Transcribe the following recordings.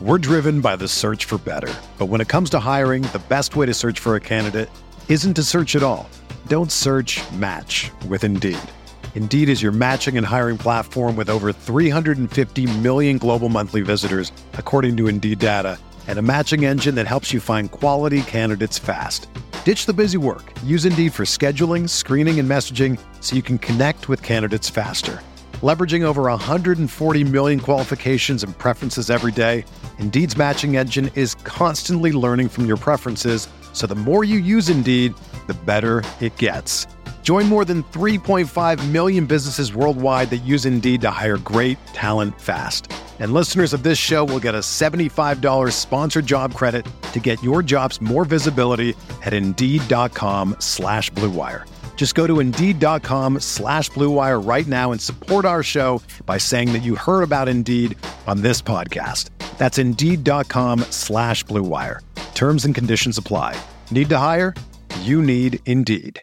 We're driven by the search for better. But when it comes to hiring, the best way to search for a candidate isn't to search at all. Don't search, match with Indeed. Indeed is your matching and hiring platform with over 350 million global monthly visitors, according to Indeed data, and a matching engine that helps you find quality candidates fast. Ditch the busy work. Use Indeed for scheduling, screening, and messaging so you can connect with candidates faster. Leveraging over 140 million qualifications and preferences every day, Indeed's matching engine is constantly learning from your preferences, so the more you use Indeed, the better it gets. Join more than 3.5 million businesses worldwide that use Indeed to hire great talent fast. And listeners of this show will get a $75 sponsored job credit to get your jobs more visibility at Indeed.com/Blue Wire. Just go to Indeed.com/Blue Wire right now and support our show by saying that you heard about Indeed on this podcast. That's Indeed.com/Blue Wire. Terms and conditions apply. Need to hire? You need Indeed.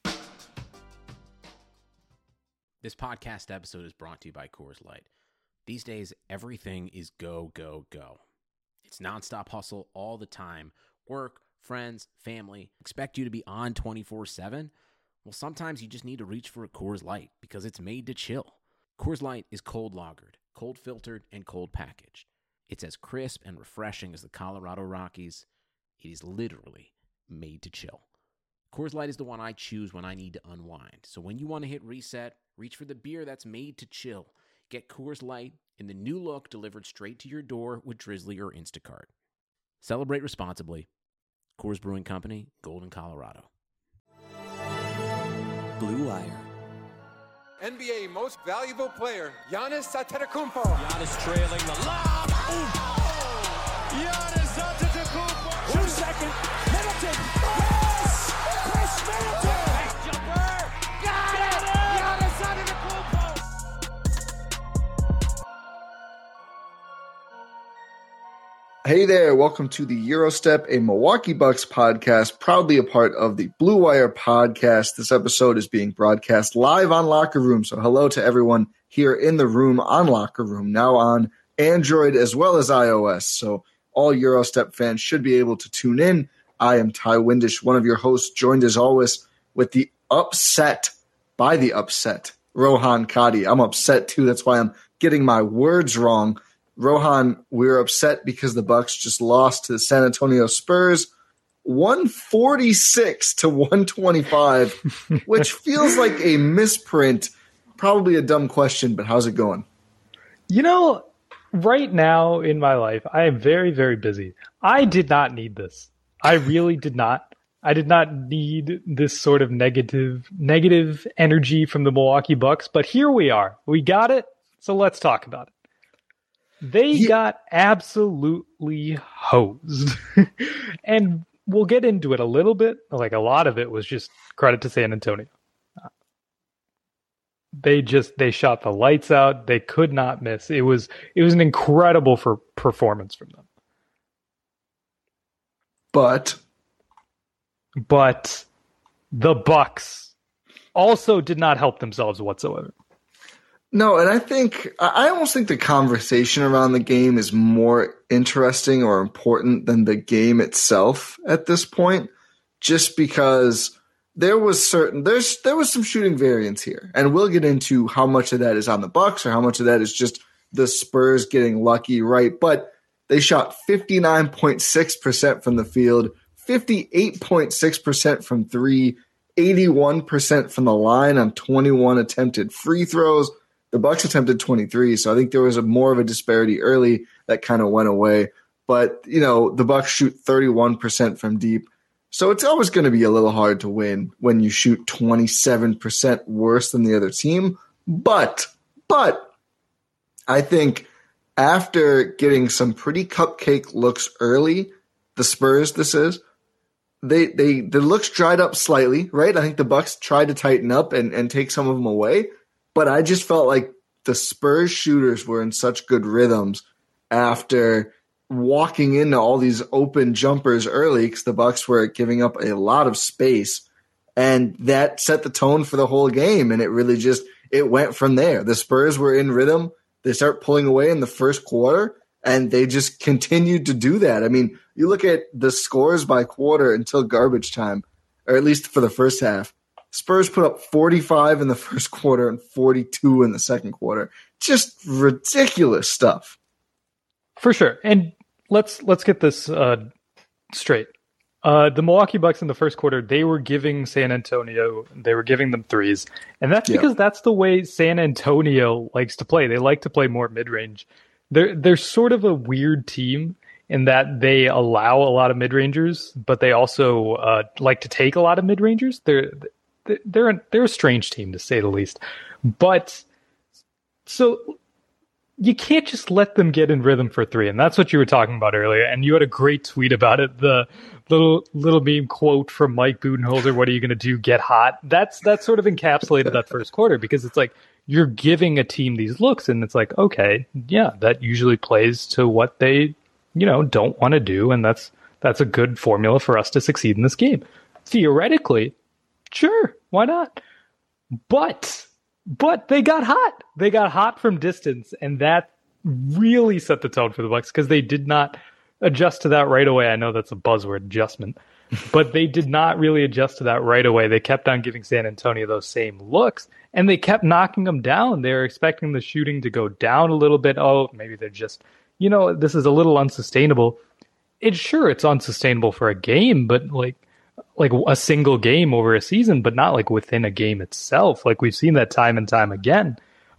This podcast episode is brought to you by Coors Light. These days, everything is go, go, go. It's nonstop hustle all the time. Work, friends, family, expect you to be on 24/7. Well, sometimes you just need to reach for a Coors Light because it's made to chill. Coors Light is cold lagered, cold filtered, and cold packaged. It's as crisp and refreshing as the Colorado Rockies. It is literally made to chill. Coors Light is the one I choose when I need to unwind. So when you want to hit reset, reach for the beer that's made to chill. Get Coors Light in the new look delivered straight to your door with Drizzly or Instacart. Celebrate responsibly. Coors Brewing Company, Golden, Colorado. Blue Wire. NBA Most Valuable Player, Giannis Antetokounmpo. Giannis trailing the lob. Giannis Antetokounmpo. 2 seconds. Middleton. Yes! Chris Middleton. Nice jumper. Got it. Giannis Antetokounmpo. Hey there, welcome to the Eurostep, a Milwaukee Bucks podcast, proudly a part of the Blue Wire podcast. This episode is being broadcast live on Locker Room, so hello to everyone here in the room on Locker Room, now on Android as well as iOS, so all Eurostep fans should be able to tune in. I am Ty Windish, one of your hosts, joined as always with the upset by the upset, Rohan Kadi. I'm upset too, that's why I'm getting my words wrong. Rohan, we're upset because the Bucks just lost to the San Antonio Spurs 146-125, which feels like a misprint. Probably a dumb question, but how's it going? You know, right now in my life, I am very, very busy. I did not need this. I really did not. I did not need this sort of negative energy from the Milwaukee Bucks, but here we are. We got it, so let's talk about it. They got absolutely hosed. And we'll get into it a little bit. Like a lot of it was just credit to San Antonio. They shot the lights out. They could not miss. It was an incredible performance from them. But the Bucks also did not help themselves whatsoever. No, and I almost think the conversation around the game is more interesting or important than the game itself at this point, just because there was some shooting variance here, and we'll get into how much of that is on the Bucks or how much of that is just the Spurs getting lucky, right? But they shot 59.6% from the field, 58.6% from three, 81% from the line on 21 attempted free throws. The Bucks attempted 23, so I think there was more of a disparity early that kind of went away. But, you know, the Bucks shoot 31% from deep, so it's always going to be a little hard to win when you shoot 27% worse than the other team. But I think after getting some pretty cupcake looks early, the Spurs, the looks dried up slightly, right? I think the Bucks tried to tighten up and take some of them away. But I just felt like the Spurs shooters were in such good rhythms after walking into all these open jumpers early because the Bucks were giving up a lot of space, and that set the tone for the whole game. And it really it went from there. The Spurs were in rhythm. They start pulling away in the first quarter, And they just continued to do that. I mean, you look at the scores by quarter until garbage time, or at least for the first half. Spurs put up 45 in the first quarter and 42 in the second quarter. Just ridiculous stuff. For sure. And let's get this straight. The Milwaukee Bucks in the first quarter, they were giving San Antonio, they were giving them threes. And that's because that's the way San Antonio likes to play. They like to play more mid-range. They're sort of a weird team in that they allow a lot of mid-rangers, but they also like to take a lot of mid-rangers. They're a strange team, to say the least. But so you can't just let them get in rhythm for three, and that's what you were talking about earlier. And you had a great tweet about it. The little meme quote from Mike Budenholzer: "What are you going to do? Get hot?" That sort of encapsulated that first quarter, because it's like you're giving a team these looks, and it's like, okay, yeah, that usually plays to what they don't want to do, and that's a good formula for us to succeed in this game. Theoretically, sure, why not? But they got hot. They got hot from distance, and that really set the tone for the Bucks, because they did not adjust to that right away. I know that's a buzzword, adjustment, but they did not really adjust to that right away. They kept on giving San Antonio those same looks, and they kept knocking them down. They were expecting the shooting to go down a little bit. Oh, maybe they're just, this is a little unsustainable. It's unsustainable for a game, but like a single game over a season, but not like within a game itself. Like we've seen that time and time again.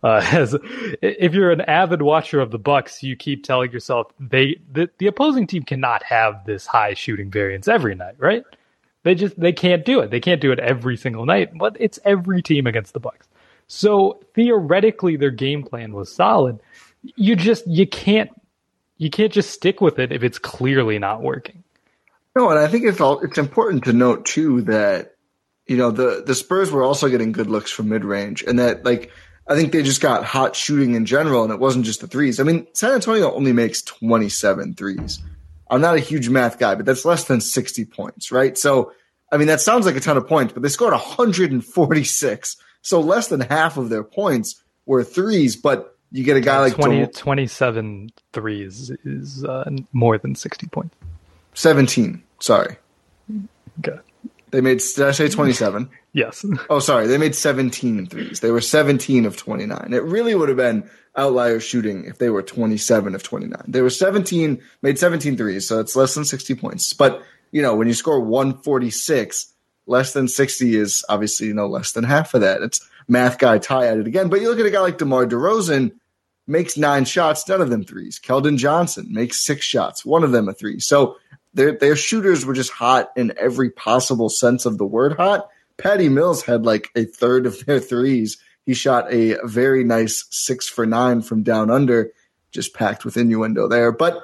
If you're an avid watcher of the Bucks, you keep telling yourself the opposing team cannot have this high shooting variance every night, right? They can't do it. They can't do it every single night, but it's every team against the Bucks. So theoretically, their game plan was solid. You can't just stick with it if it's clearly not working. No, and I think it's important to note too that the Spurs were also getting good looks from mid range, and that I think they just got hot shooting in general, and it wasn't just the threes. I mean, San Antonio only makes 27 threes. I'm not a huge math guy, but that's less than 60 points, right? So, I mean, that sounds like a ton of points, but they scored 146. So less than half of their points were threes, but you get a guy like 27 threes is more than 60 points. 17, sorry. Okay. Did I say 27? Yes. Oh, sorry. They made 17 threes. They were 17 of 29. It really would have been outlier shooting if they were 27 of 29. They were made 17 threes, so it's less than 60 points. But, when you score 146, less than 60 is obviously, less than half of that. It's math guy Ty at it again. But you look at a guy like DeMar DeRozan, makes 9 shots, none of them threes. Keldon Johnson makes 6 shots, one of them a three. So their shooters were just hot in every possible sense of the word hot. Patty Mills had like a third of their threes. He shot a very nice 6 for 9 from down under, just packed with innuendo there. But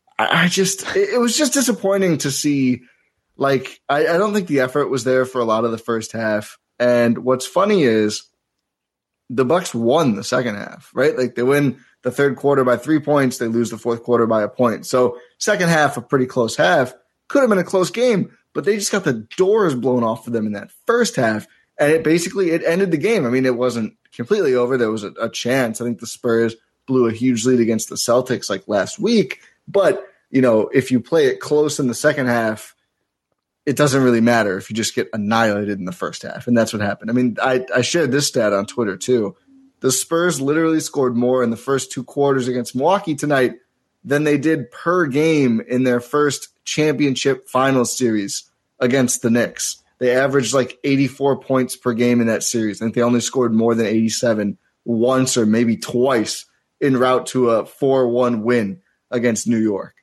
it was just disappointing to see. I don't think the effort was there for a lot of the first half. And what's funny is the Bucks won the second half, right? They win the third quarter by 3 points. They lose the fourth quarter by a point. So second half, a pretty close half. Could have been a close game, but they just got the doors blown off of them in that first half. And it ended the game. I mean, it wasn't completely over. There was a chance. I think the Spurs blew a huge lead against the Celtics last week. But, if you play it close in the second half, it doesn't really matter if you just get annihilated in the first half. And that's what happened. I mean, I shared this stat on Twitter too. The Spurs literally scored more in the first 2 quarters against Milwaukee tonight than they did per game in their first championship finals series against the Knicks. They averaged 84 points per game in that series. I think they only scored more than 87 once or maybe twice en route to a 4-1 win against New York.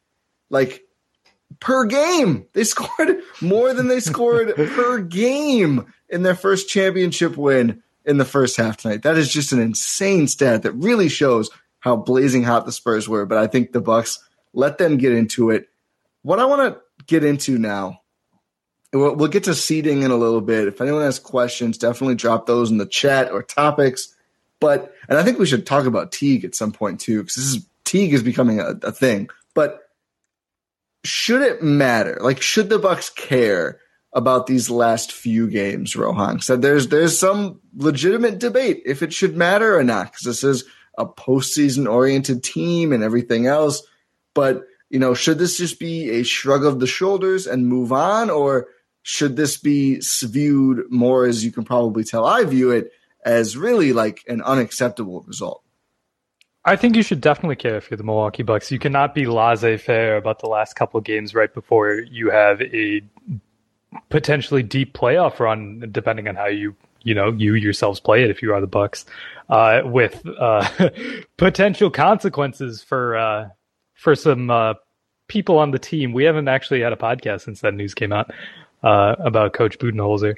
Per game, they scored more than they scored per game in their first championship win in the first half tonight. That is just an insane stat that really shows how blazing hot the Spurs were. But I think the Bucks let them get into it. What I want to get into now, we'll get to seeding in a little bit. If anyone has questions, definitely drop those in the chat or topics. And I think we should talk about Teague at some point too, because Teague is becoming a thing. But should it matter? Should the Bucks care about these last few games, Rohan? So there's some legitimate debate if it should matter or not, because this is a postseason-oriented team and everything else. But, should this just be a shrug of the shoulders and move on, or should this be viewed more, as you can probably tell I view it, as really like an unacceptable result? I think you should definitely care if you're the Milwaukee Bucks. You cannot be laissez-faire about the last couple of games right before you have a potentially deep playoff run, depending on how you yourselves play it if you are the Bucks, with potential consequences for some people on the team. We haven't actually had a podcast since that news came out about Coach Budenholzer.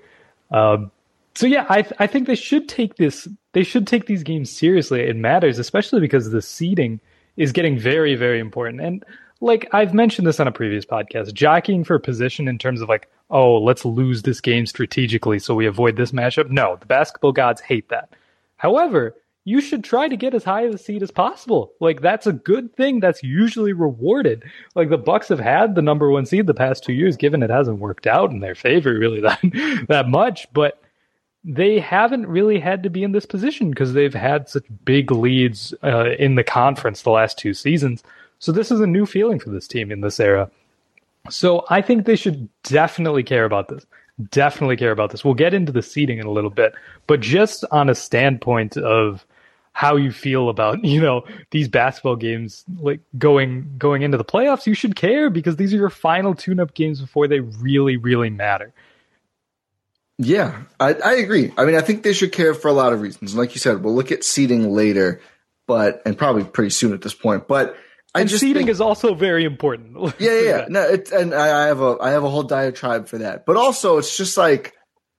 So yeah, I think they should take this. They should take these games seriously. It matters, especially because the seeding is getting very, very important. And like I've mentioned this on a previous podcast, jockeying for position in terms of like, oh, let's lose this game strategically so we avoid this matchup. No, the basketball gods hate that. However, you should try to get as high of a seed as possible. Like that's a good thing. That's usually rewarded. Like the Bucks have had the number 1 seed the past 2 years, given it hasn't worked out in their favor really that much, but they haven't really had to be in this position because they've had such big leads in the conference the last 2 seasons. So this is a new feeling for this team in this era. So I think they should definitely care about this. Definitely care about this. We'll get into the seeding in a little bit, but just on a standpoint of how you feel about, these basketball games, like going into the playoffs, you should care because these are your final tune-up games before they really, really matter. Yeah, I agree. I mean, I think they should care for a lot of reasons. Like you said, we'll look at seeding later, and probably pretty soon at this point. But seeding is also very important. Yeah. No, I have a whole diatribe for that. But also, it's just like,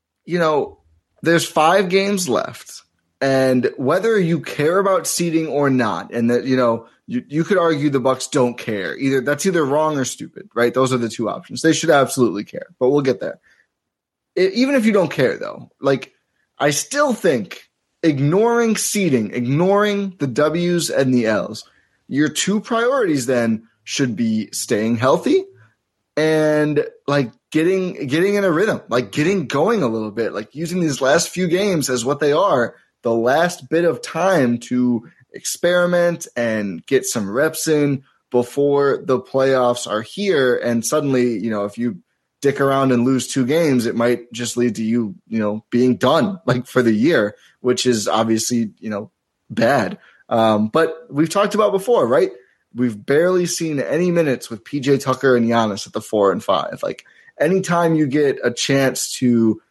there's 5 games left, and whether you care about seeding or not, and that you could argue the Bucks don't care. That's either wrong or stupid, right? Those are the 2 options. They should absolutely care, but we'll get there. Even if you don't care, though, like I still think ignoring seeding, ignoring the W's and the L's, your 2 priorities then should be staying healthy and like getting in a rhythm, like getting going a little bit, like using these last few games as what they are, the last bit of time to experiment and get some reps in before the playoffs are here. And suddenly, if you dick around and lose 2 games, it might just lead to you, being done like for the year, which is obviously, bad. But we've talked about before, right? We've barely seen any minutes with PJ Tucker and Giannis at the 4 and 5. Like anytime you get a chance to,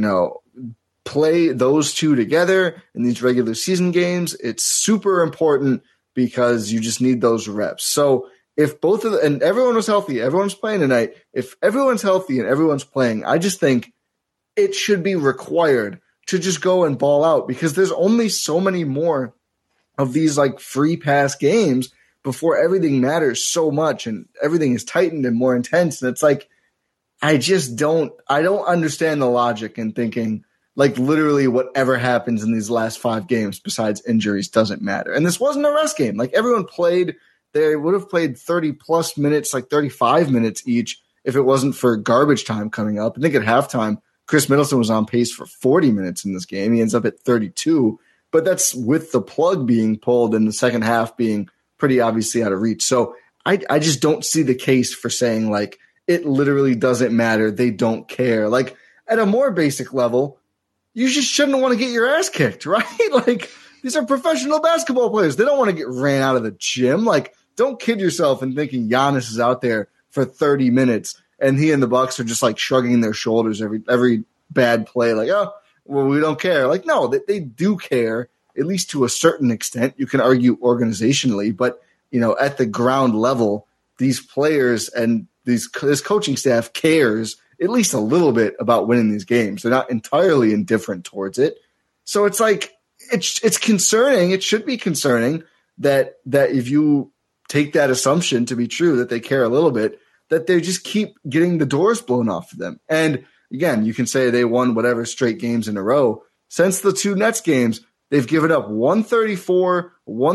play those 2 together in these regular season games, it's super important because you just need those reps. So if and everyone was healthy, everyone's playing tonight. If everyone's healthy and everyone's playing, I just think it should be required to just go and ball out because there's only so many more of these like free pass games before everything matters so much and everything is tightened and more intense. And it's like, I don't understand the logic in thinking like literally whatever happens in these last 5 games besides injuries doesn't matter. And this wasn't a rest game. Like everyone played. They would have played 30-plus minutes, like 35 minutes each, if it wasn't for garbage time coming up. I think at halftime, Chris Middleton was on pace for 40 minutes in this game. He ends up at 32, but that's with the plug being pulled and the second half being pretty obviously out of reach. So I just don't see the case for saying, like, it literally doesn't matter. They don't care. Like, at a more basic level, you just shouldn't want to get your ass kicked, right? Like, these are professional basketball players. They don't want to get ran out of the gym. Like, don't kid yourself in thinking Giannis is out there for 30 minutes and he and the Bucks are just like shrugging their shoulders every bad play. Like, oh, well, we don't care. Like, no, they do care, at least to a certain extent. You can argue organizationally, but, at the ground level, these players and this coaching staff cares at least a little bit about winning these games. They're not entirely indifferent towards it. So it's like, it's concerning. It should be concerning that if you take that assumption to be true, that they care a little bit, that they just keep getting the doors blown off of them. And again, you can say they won whatever straight games in a row. Since the 2 Nets games, they've given up 134,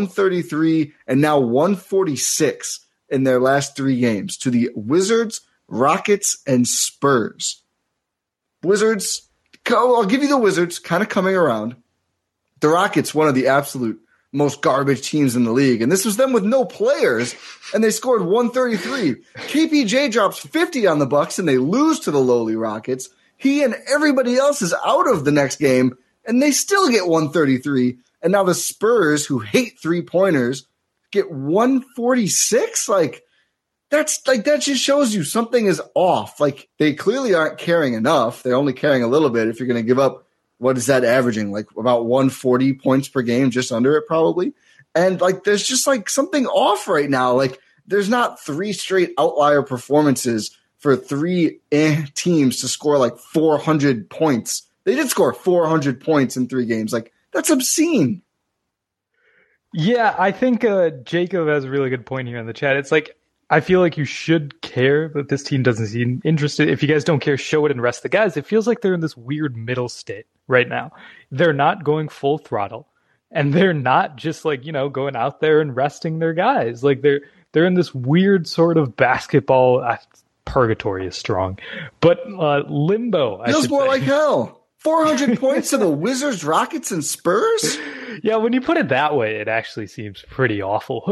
133, and now 146 in their last 3 games to the Wizards, Rockets, and Spurs. Wizards, I'll give you the Wizards kind of coming around. The Rockets, one of the absolute most garbage teams in the league. And this was them with no players, and they scored 133. KPJ drops 50 on the Bucks, and they lose to the lowly Rockets. He and everybody else is out of the next game, and they still get 133. And now the Spurs, who hate three-pointers, get 146? That just shows you something is off. Like, they clearly aren't caring enough. They're only caring a little bit if you're going to give up, what is that averaging? Like about 140 points per game, just under it probably. And there's just something off right now. Like, there's not 3 straight outlier performances for 3 teams to score 400 points. They did score 400 points in 3 games. That's obscene. Yeah, I think Jacob has a really good point here in the chat. It's I feel like you should care, but this team doesn't seem interested. If you guys don't care, show it and rest the guys. It feels like they're in this weird middle state right now. They're not going full throttle, and they're not just going out there and resting their guys. They're in this weird sort of basketball purgatory is strong, but limbo. Feels more like hell. 400 points to the Wizards, Rockets, and Spurs? Yeah, when you put it that way, it actually seems pretty awful.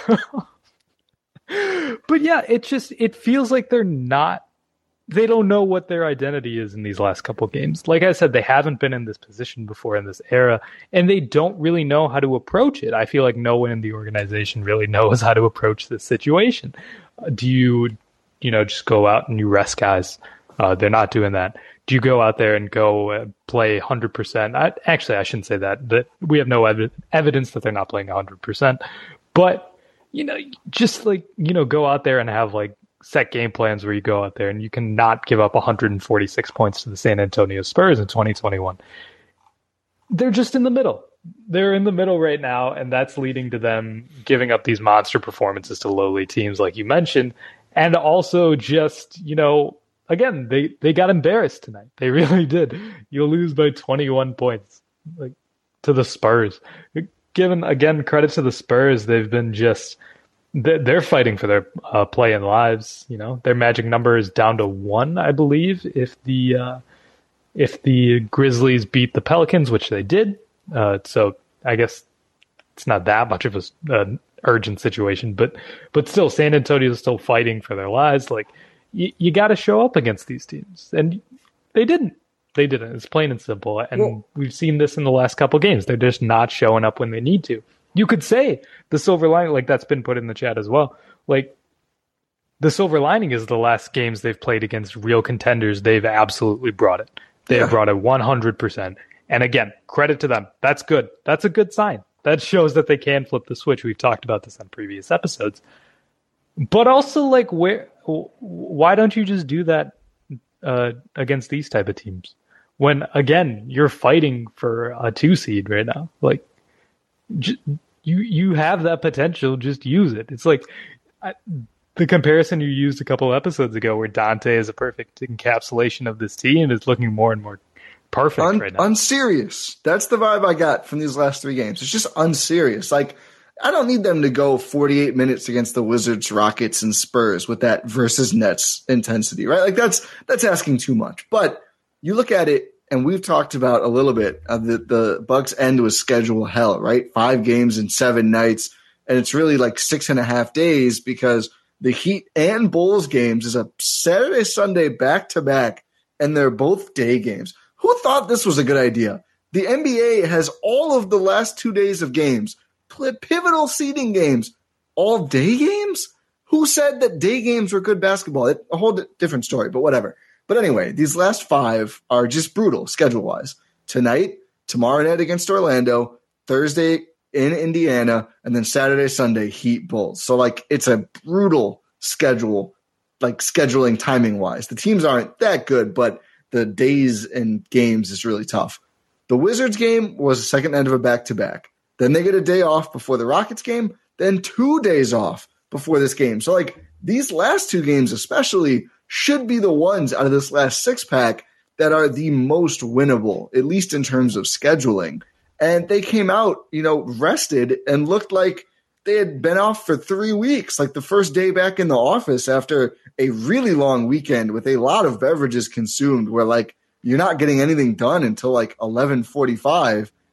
But yeah, it feels like they don't know what their identity is in these last couple of games. Like I said, they haven't been in this position before in this era, and they don't really know how to approach it. I feel like no one in the organization really knows how to approach this situation. Do you just go out and you rest guys? They're not doing that. Do you go out there and go play 100%? Actually, I shouldn't say that. But we have no evidence that they're not playing 100%. But, go out there and have set game plans where you go out there and you cannot give up 146 points to the San Antonio Spurs in 2021. They're just in the middle. They're in the middle right now, and that's leading to them giving up these monster performances to lowly teams like you mentioned. And also just, again, they got embarrassed tonight. They really did. You'll lose by 21 points to the Spurs. Given, again, credit to the Spurs, they've been they're fighting for their play-in lives. Their magic number is down to 1, I believe, if the Grizzlies beat the Pelicans, which they did. So I guess it's not that much of an urgent situation, but still, San Antonio is still fighting for their lives. You got to show up against these teams, and they didn't. It's plain and simple. And we've seen this in the last couple games. They're just not showing up when they need to. You could say the silver lining, that's been put in the chat as well. The silver lining is the last games they've played against real contenders. They've absolutely brought it. They have brought it 100%. And again, credit to them. That's good. That's a good sign. That shows that they can flip the switch. We've talked about this on previous episodes. But also, why don't you just do that against these type of teams? When, again, you're fighting for a 2 seed right now. You have that potential, just use it. It's the comparison you used a couple episodes ago where Dante is a perfect encapsulation of this team is looking more and more perfect right now. Unserious. That's the vibe I got from these last 3 games. It's just unserious. I don't need them to go 48 minutes against the Wizards, Rockets, and Spurs with that versus Nets intensity, right? That's asking too much. But you look at it, and we've talked about a little bit of the Bucks end with schedule hell, right? 5 games in 7 nights, and it's really 6.5 days because the Heat and Bulls games is a Saturday, Sunday back-to-back, and they're both day games. Who thought this was a good idea? The NBA has all of the last 2 days of games, pivotal seeding games, all day games? Who said that day games were good basketball? A whole different story, but whatever. But anyway, these last 5 are just brutal schedule-wise. Tonight, tomorrow night against Orlando, Thursday in Indiana, and then Saturday, Sunday, Heat Bulls. So, it's a brutal schedule, scheduling timing-wise. The teams aren't that good, but the days and games is really tough. The Wizards game was the second end of a back-to-back. Then they get a day off before the Rockets game, then 2 days off before this game. So, these last 2 games especially should be the ones out of this last 6-pack that are the most winnable, at least in terms of scheduling. And they came out, rested and looked like they had been off for 3 weeks, the first day back in the office after a really long weekend with a lot of beverages consumed where, you're not getting anything done until 11:45.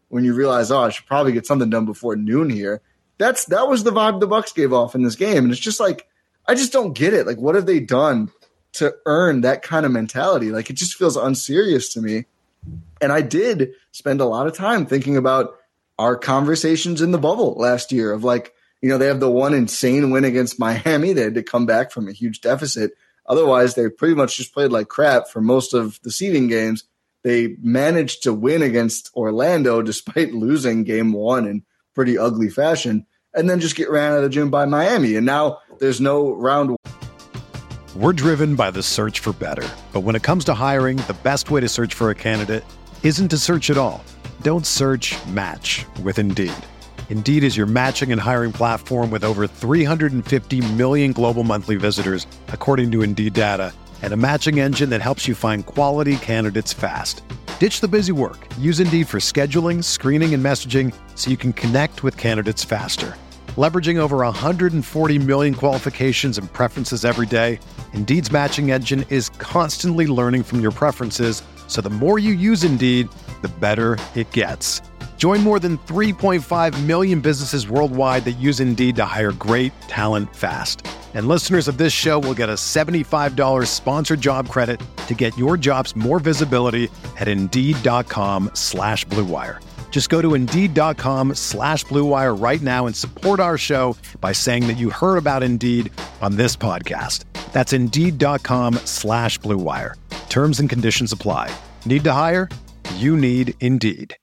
when you realize, I should probably get something done before noon here. That was the vibe the Bucks gave off in this game. And it's just like, I just don't get it. Like, what have they done to earn that kind of mentality? Like, it just feels unserious to me. And I did spend a lot of time thinking about our conversations in the bubble last year of like, they have the one insane win against Miami. They had to come back from a huge deficit. Otherwise, they pretty much just played like crap for most of the seeding games. They managed to win against Orlando despite losing game one in pretty ugly fashion, and then just get ran out of the gym by Miami. And now there's no round. We're driven by the search for better. But when it comes to hiring, the best way to search for a candidate isn't to search at all. Don't search, match with Indeed. Indeed is your matching and hiring platform with over 350 million global monthly visitors, according to Indeed data, and a matching engine that helps you find quality candidates fast. Ditch the busy work. Use Indeed for scheduling, screening, and messaging so you can connect with candidates faster. Leveraging over 140 million qualifications and preferences every day, Indeed's matching engine is constantly learning from your preferences, so the more you use Indeed, the better it gets. Join more than 3.5 million businesses worldwide that use Indeed to hire great talent fast. And listeners of this show will get a $75 sponsored job credit to get your jobs more visibility at Indeed.com/Blue Wire. Just go to Indeed.com/Blue Wire right now and support our show by saying that you heard about Indeed on this podcast. That's Indeed.com/Blue Wire. Terms and conditions apply. Need to hire? You need Indeed.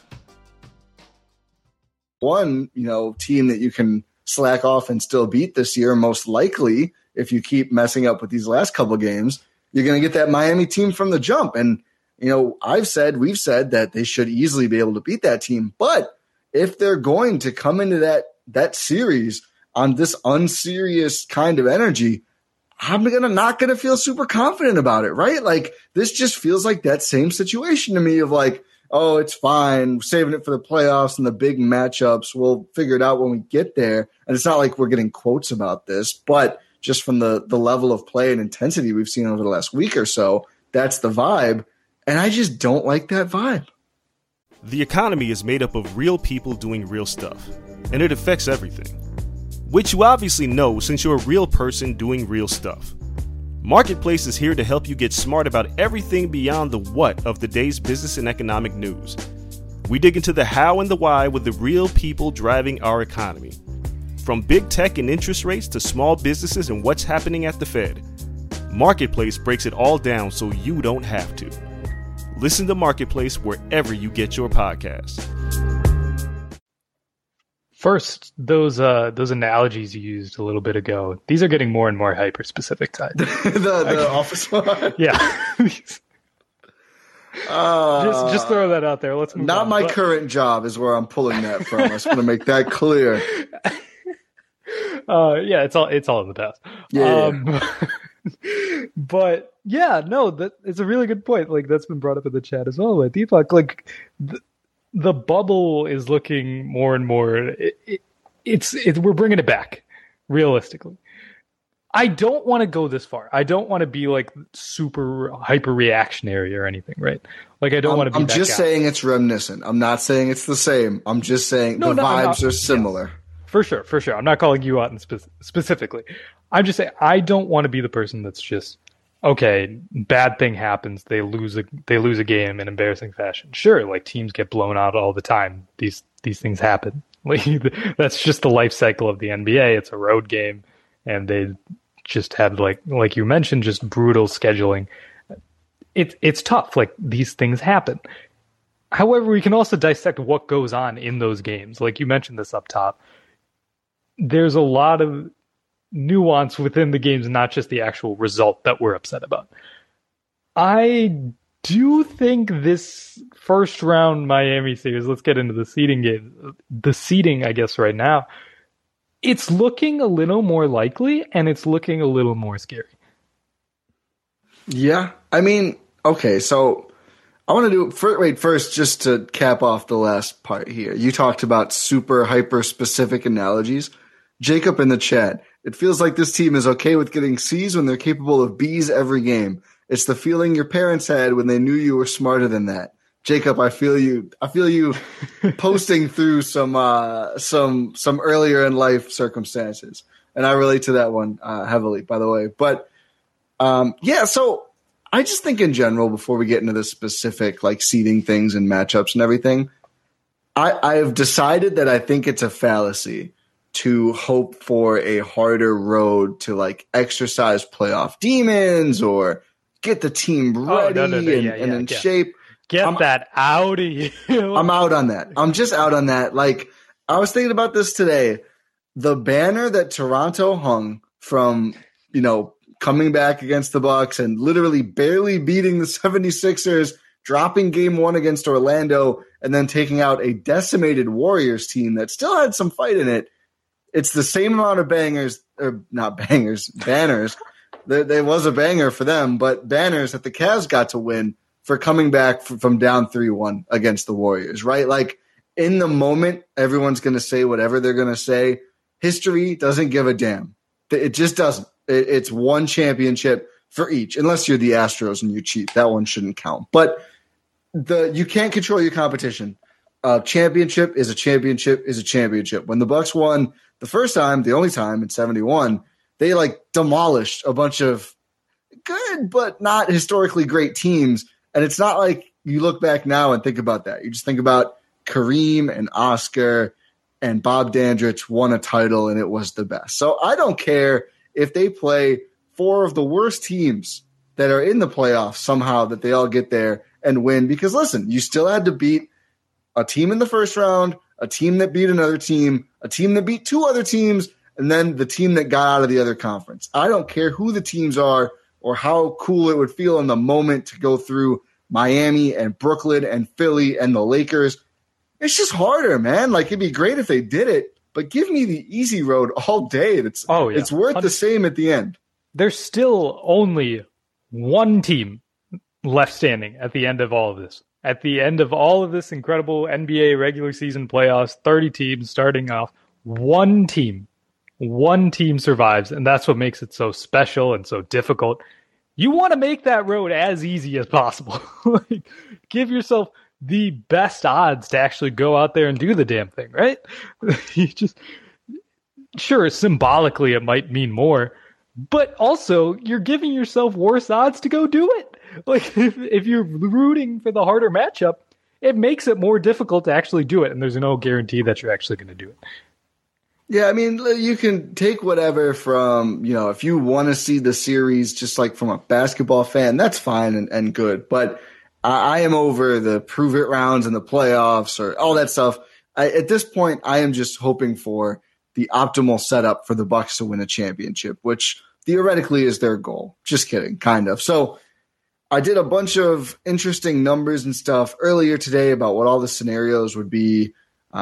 One, team that you can slack off and still beat this year, most likely, if you keep messing up with these last couple games, you're going to get that Miami team from the jump. And, we've said that they should easily be able to beat that team. But if they're going to come into that series on this unserious kind of energy, I'm not going to feel super confident about it, right? Like, this just feels like that same situation to me of like, oh, it's fine, we're saving it for the playoffs and the big matchups. We'll figure it out when we get there. And it's not like we're getting quotes about this, but just from the level of play and intensity we've seen over the last week or so, that's the vibe. And I just don't like that vibe. The economy is made up of real people doing real stuff, and it affects everything. Which you obviously know since you're a real person doing real stuff. Marketplace is here to help you get smart about everything beyond the what of the day's business and economic news. We dig into the how and the why with the real people driving our economy. From big tech and interest rates to small businesses and what's happening at the Fed. Marketplace breaks it all down so you don't have to. Listen to Marketplace wherever you get your podcasts. First, those analogies you used a little bit ago, these are getting more and more hyper-specific. the office one? Yeah. just throw that out there. Let's move not on. My current job is where I'm pulling that from. I just want to make that clear. Yeah, it's all in the past. Yeah. But yeah, no, that it's a really good point. Like, that's been brought up in the chat as well by Deepak. Like, the bubble is looking more and more. We're bringing it back, realistically. I don't want to go this far. I don't want to be like super hyper reactionary or anything, right? Like, I don't want to be. I'm that just guy. saying it's reminiscent. I'm not saying it's the same. I'm just saying the vibes are similar. Yeah. For sure. I'm not calling you out specifically. I'm just saying I don't want to be the person that's just, okay, bad thing happens. They lose a game in embarrassing fashion. Sure, like, teams get blown out all the time. These things happen. Like, that's just the life cycle of the NBA. It's a road game, and they just had like you mentioned, just brutal scheduling. It's tough. Like, these things happen. However, we can also dissect what goes on in those games. Like you mentioned this up top. There's a lot of nuance within the games, not just the actual result that we're upset about. I do think this first round Miami series, let's get into the seeding game. The seeding, I guess, right now, it's looking a little more likely and it's looking a little more scary. Yeah. I mean, okay, so I want to do first, just to cap off the last part here. You talked about super hyper specific analogies. Jacob in the chat, it feels like this team is okay with getting C's when they're capable of B's every game. It's the feeling your parents had when they knew you were smarter than that. Jacob, I feel you posting through some earlier in life circumstances. And I relate to that one heavily, by the way. But so I just think in general, before we get into the specific like seeding things and matchups and everything, I have decided that I think it's a fallacy to hope for a harder road to like exercise playoff demons or get the team ready and in shape. Get that out of you. I'm out on that. I'm just out on that. Like, I was thinking about this today. The banner that Toronto hung from, coming back against the Bucks and literally barely beating the 76ers, dropping game 1 against Orlando, and then taking out a decimated Warriors team that still had some fight in it. It's the same amount of banners. There was a banger for them, but banners that the Cavs got to win for coming back from down 3-1 against the Warriors, right? Like, in the moment, everyone's going to say whatever they're going to say. History doesn't give a damn. It just doesn't. It's one championship for each, unless you're the Astros and you cheat. That one shouldn't count. But you can't control your competition. A championship is a championship is a championship. When the Bucks won the first time, the only time in 71, they like demolished a bunch of good but not historically great teams. And it's not like you look back now and think about that. You just think about Kareem and Oscar and Bob Dandridge won a title and it was the best. So I don't care if they play 4 of the worst teams that are in the playoffs somehow, that they all get there and win. Because listen, you still had to beat a team in the first round, a team that beat another team, a team that beat 2 other teams, and then the team that got out of the other conference. I don't care who the teams are or how cool it would feel in the moment to go through Miami and Brooklyn and Philly and the Lakers. It's just harder, man. Like, it'd be great if they did it, but give me the easy road all day. It's worth the same at the end. There's still only one team left standing at the end of all of this. At the end of all of this incredible NBA regular season playoffs, 30 teams starting off, one team survives, and that's what makes it so special and so difficult. You want to make that road as easy as possible. Like, give yourself the best odds to actually go out there and do the damn thing, right? Sure, symbolically it might mean more, but also you're giving yourself worse odds to go do it. Like, if you're rooting for the harder matchup, it makes it more difficult to actually do it, and there's no guarantee that you're actually going to do it. Yeah, I mean, you can take whatever from, if you want to see the series just like from a basketball fan, that's fine and good. But I am over the prove it rounds and the playoffs or all that stuff. At this point, I am just hoping for the optimal setup for the Bucks to win a championship, which theoretically is their goal. Just kidding, kind of. So I did a bunch of interesting numbers and stuff earlier today about what all the scenarios would be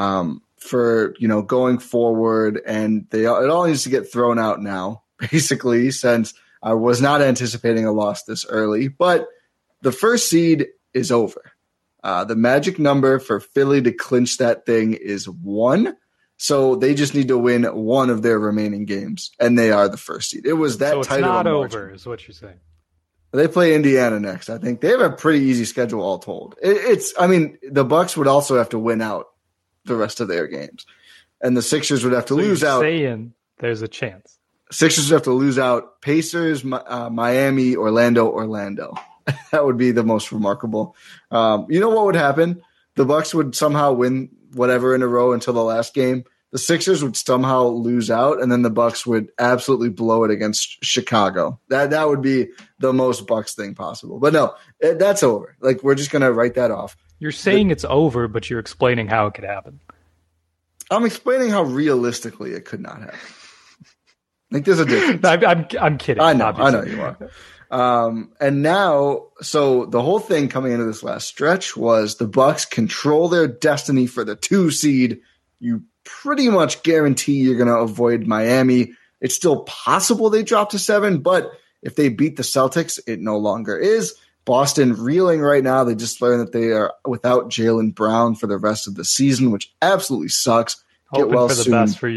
for going forward, and it all needs to get thrown out now, basically, since I was not anticipating a loss this early. But the first seed is over. The magic number for Philly to clinch that thing is 1. So they just need to win 1 of their remaining games, and they are the first seed. It was that tight. So it's not over, is what you're saying. They play Indiana next. I think they have a pretty easy schedule all told. The Bucks would also have to win out the rest of their games, and the Sixers would have to lose out. Saying there's a chance. Sixers would have to lose out. Pacers, Miami, Orlando. That would be the most remarkable. You know what would happen? The Bucks would somehow win whatever in a row until the last game. The Sixers would somehow lose out, and then the Bucks would absolutely blow it against Chicago. That would be the most Bucks thing possible. But no, that's over. Like, we're just gonna write that off. You're saying it's over, but you're explaining how it could happen. I'm explaining how realistically it could not happen. Like, there's a difference. I'm kidding. I know you are. And now, so the whole thing coming into this last stretch was the Bucks control their destiny for the 2 seed. You pretty much guarantee you're going to avoid Miami. It's still possible they drop to 7, but if they beat the Celtics, it no longer is. Boston reeling right now. They just learned that they are without Jaylen Brown for the rest of the season, which absolutely sucks. Hoping for the best for you,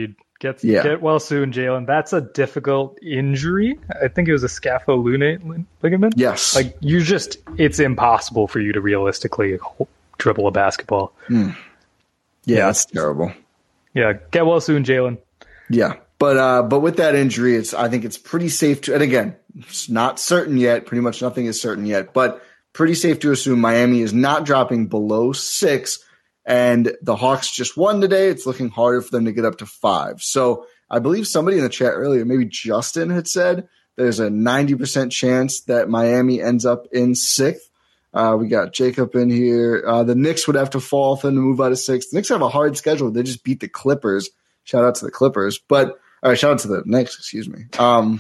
Get well soon, Jalen. That's a difficult injury. I think it was a scapholunate ligament. Yes. Like it's impossible for you to realistically dribble a basketball. Yeah, that's terrible. Yeah, get well soon, Jalen. Yeah, but with that injury, I think it's pretty safe to, and again, it's not certain yet. Pretty much nothing is certain yet, but pretty safe to assume Miami is not dropping below 6. And the Hawks just won today. It's looking harder for them to get up to 5. So I believe somebody in the chat earlier, maybe Justin, had said there's a 90% chance that Miami ends up in 6th. We got Jacob in here. The Knicks would have to fall for them to move out of 6th. The Knicks have a hard schedule. They just beat the Clippers. Shout out to the Clippers. Shout out to the Knicks, excuse me. So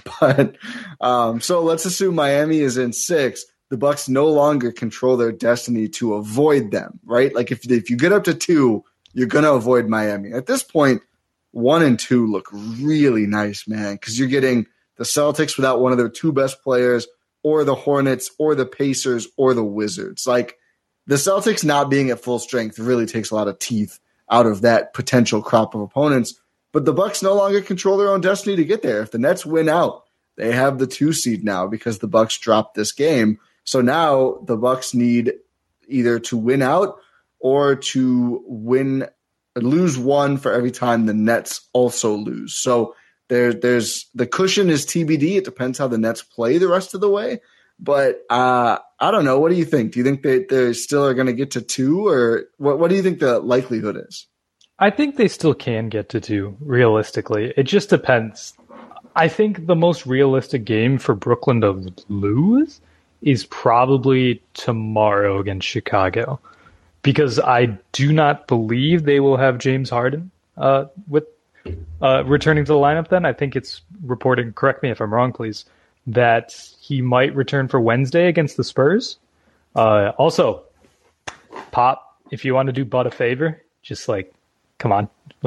let's assume Miami is in 6th. The Bucks no longer control their destiny to avoid them, right? Like if you get up to 2, you're going to avoid Miami. At this point, 1 and 2 look really nice, man, because you're getting the Celtics without one of their 2 best players, or the Hornets, or the Pacers, or the Wizards. Like the Celtics not being at full strength really takes a lot of teeth out of that potential crop of opponents. But the Bucks no longer control their own destiny to get there. If the Nets win out, they have the 2 seed now because the Bucks dropped this game. So now the Bucks need either to win out or to lose 1 for every time the Nets also lose. So there's the cushion is TBD. It depends how the Nets play the rest of the way. But I don't know. What do you think? Do you think that they still are going to get to 2, or what do you think the likelihood is? I think they still can get to 2, realistically. It just depends. I think the most realistic game for Brooklyn to lose is probably tomorrow against Chicago, because I do not believe they will have James Harden with returning to the lineup then. I think it's reported, correct me if I'm wrong, please, that he might return for Wednesday against the Spurs. Also, Pop, if you want to do Bud a favor, just come on,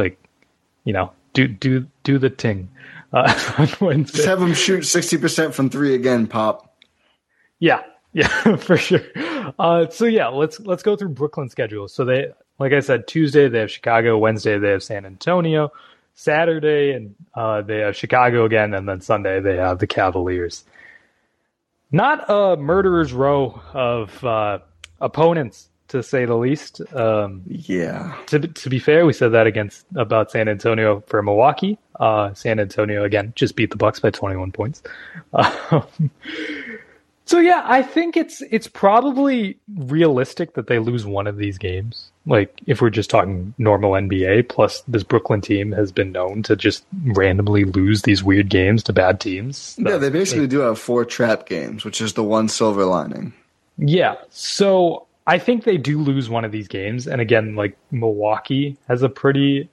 do the ting on Wednesday. Just have him shoot 60% from 3 again, Pop. Yeah, for sure. Let's go through Brooklyn's schedule. So they, like I said, Tuesday they have Chicago, Wednesday they have San Antonio, Saturday and they have Chicago again, and then Sunday they have the Cavaliers. Not a murderer's row of opponents, to say the least. Yeah. To be fair, we said that about San Antonio for Milwaukee. San Antonio again just beat the Bucks by 21 points. So yeah, I think it's probably realistic that they lose one of these games. Like if we're just talking normal NBA, plus this Brooklyn team has been known to just randomly lose these weird games to bad teams. Yeah, they basically do have 4 trap games, which is the one silver lining. Yeah, so I think they do lose one of these games. And again, like Milwaukee has a pretty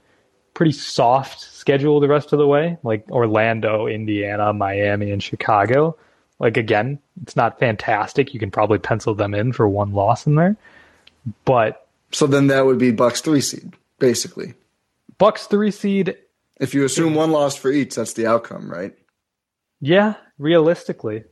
soft schedule the rest of the way. Like Orlando, Indiana, Miami, and Chicago. Like, again, it's not fantastic. You can probably pencil them in for 1 loss in there. But so then that would be Bucks 3 seed, basically. Bucks 3 seed. If you assume 1 loss for each, that's the outcome, right? Yeah, realistically.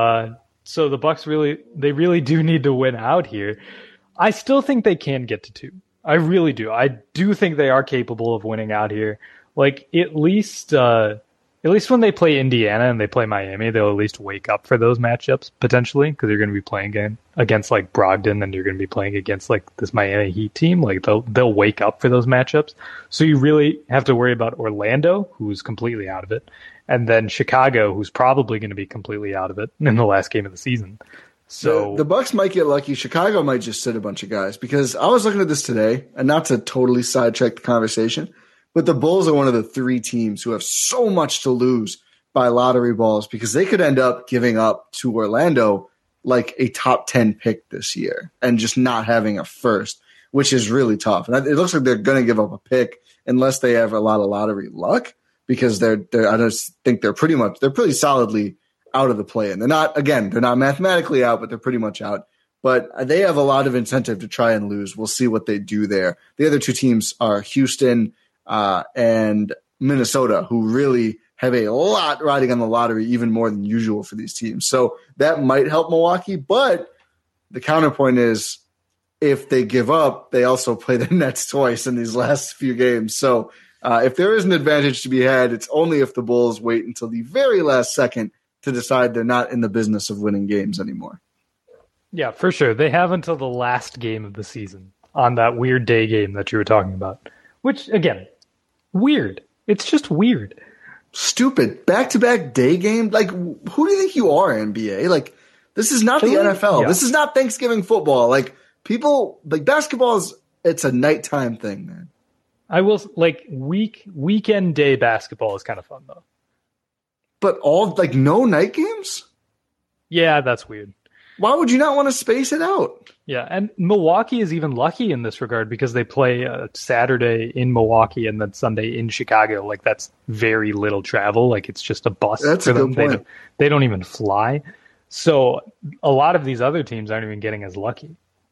So the Bucks really do need to win out here. I still think they can get to 2. I really do. I do think they are capable of winning out here. Like, at least when they play Indiana and they play Miami, they'll at least wake up for those matchups, potentially, because you're going to be playing against, like, Brogdon, and you're going to be playing against, like, this Miami Heat team. Like, they'll wake up for those matchups. So you really have to worry about Orlando, who's completely out of it, and then Chicago, who's probably going to be completely out of it in the last game of the season. So the Bucks might get lucky. Chicago might just sit a bunch of guys, because I was looking at this today, and not to totally sidetrack the conversation, but the Bulls are one of the 3 teams who have so much to lose by lottery balls, because they could end up giving up to Orlando like a top 10 pick this year and just not having a first, which is really tough. And it looks like they're going to give up a pick unless they have a lot of lottery luck, because I just think they're pretty solidly out of the play. And they're not mathematically out, but they're pretty much out. But they have a lot of incentive to try and lose. We'll see what they do there. The other 2 teams are Houston and Minnesota, who really have a lot riding on the lottery, even more than usual for these teams. So that might help Milwaukee. But the counterpoint is, if they give up, they also play the Nets twice in these last few games. So if there is an advantage to be had, it's only if the Bulls wait until the very last second to decide they're not in the business of winning games anymore. Yeah, for sure. They have until the last game of the season on that weird day game that you were talking about. Which, again, weird. It's just weird. Stupid. Back-to-back day game? Like, who do you think you are, NBA? Like, this is not the NFL. Yeah. This is not Thanksgiving football. Like, people, like, basketball it's a nighttime thing, man. I will, like, weekend day basketball is kind of fun, though. But no night games? Yeah, that's weird. Why would you not want to space it out? Yeah, and Milwaukee is even lucky in this regard because they play Saturday in Milwaukee and then Sunday in Chicago. Like, that's very little travel. Like, it's just a bus. That's a good point. They don't even fly. So a lot of these other teams aren't even getting as lucky.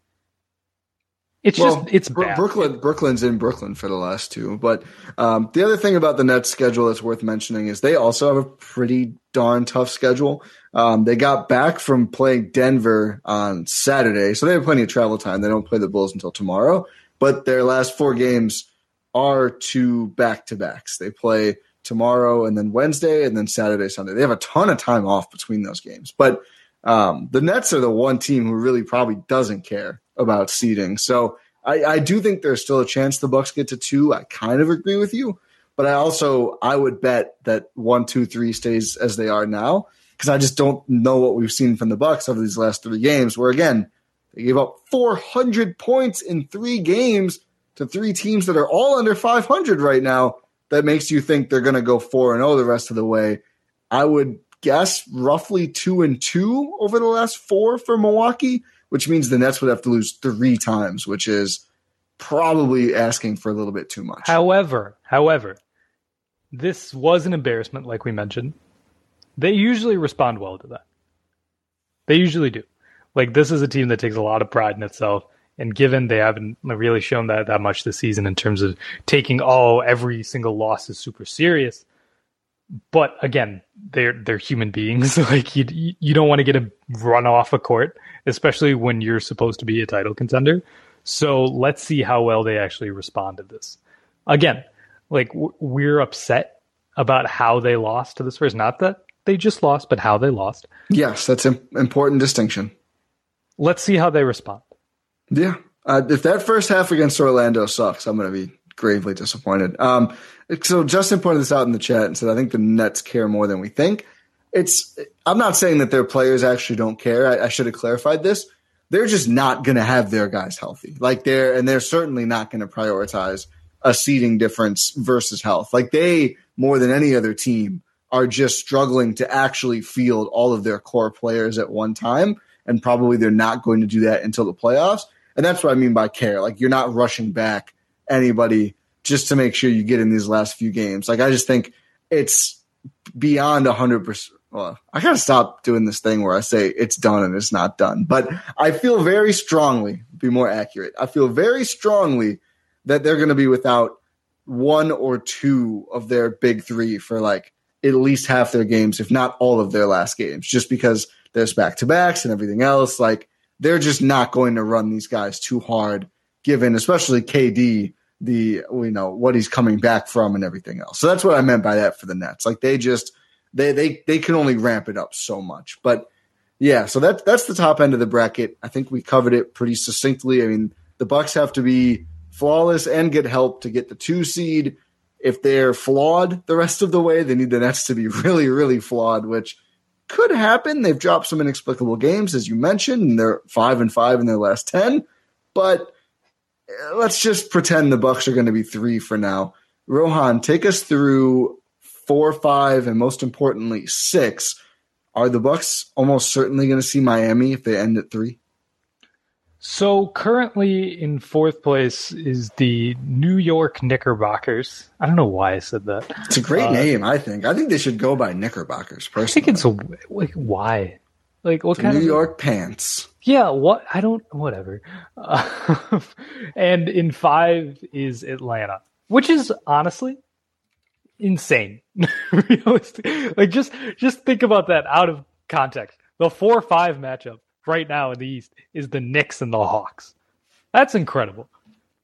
It's bad. Brooklyn's in Brooklyn for the last two. But the other thing about the Nets schedule that's worth mentioning is they also have a pretty darn tough schedule. They got back from playing Denver on Saturday, so they have plenty of travel time. They don't play the Bulls until tomorrow. But their last 4 games are 2 back-to-backs. They play tomorrow and then Wednesday and then Saturday, Sunday. They have a ton of time off between those games. But the Nets are the one team who really probably doesn't care about seeding. So I do think there's still a chance the Bucks get to 2. I kind of agree with you. But I would bet that 1, 2, 3 stays as they are now because I just don't know what we've seen from the Bucks over these last 3 games where, again, they gave up 400 points in 3 games to 3 teams that are all under 500 right now. That makes you think they're going to go 4-0 the rest of the way. I would guess roughly 2-2 over the last 4 for Milwaukee, which means the Nets would have to lose 3 times, which is probably asking for a little bit too much. However, this was an embarrassment, like we mentioned. They usually respond well to that. They usually do. Like, this is a team that takes a lot of pride in itself, and given they haven't really shown that much this season in terms of taking every single loss is super serious. But again, they're human beings. Like, you don't want to get a run off a court, especially when you're supposed to be a title contender. So let's see how well they actually respond to this. Again, like, we're upset about how they lost to the Spurs. Not that they just lost, but how they lost. Yes, that's an important distinction. Let's see how they respond. Yeah. If that first half against Orlando sucks, I'm going to be gravely disappointed. So Justin pointed this out in the chat and said, I think the Nets care more than we think. I'm not saying that their players actually don't care. I should have clarified this. They're just not going to have their guys healthy. They're certainly not going to prioritize a seeding difference versus health. Like, they, more than any other team, are just struggling to actually field all of their core players at one time. And probably they're not going to do that until the playoffs. And that's what I mean by care. Like, you're not rushing back anybody just to make sure you get in these last few games. Like, I just think it's beyond 100%. Well, I got to stop doing this thing where I say it's done and it's not done. But I feel very strongly, be more accurate, I feel very strongly that they're going to be without 1 or 2 of their big 3 for like at least half their games, if not all of their last games, just because there's back-to-backs and everything else. Like, they're just not going to run these guys too hard, given especially KD, what he's coming back from and everything else. So that's what I meant by that for the Nets. Like, they can only ramp it up so much. But yeah, so that's the top end of the bracket. I think we covered it pretty succinctly. I mean, the Bucks have to be flawless and get help to get the 2 seed. If they're flawed the rest of the way, they need the Nets to be really, really flawed, which could happen. They've dropped some inexplicable games, as you mentioned, and they're 5-5 in their last 10. But let's just pretend the Bucks are going to be 3 for now. Rohan, take us through 4, 5, and most importantly, 6. Are the Bucks almost certainly going to see Miami if they end at 3? So currently in 4th place is the New York Knickerbockers. I don't know why I said that. It's a great name, I think. I think they should go by Knickerbockers, personally. I think it's like, why? Like, what kind New of York pants? Yeah, whatever. And in 5 is Atlanta, which is honestly insane. Realistic. Like, just think about that out of context. The 4-5 matchup right now in the East is the Knicks and the Hawks. That's incredible.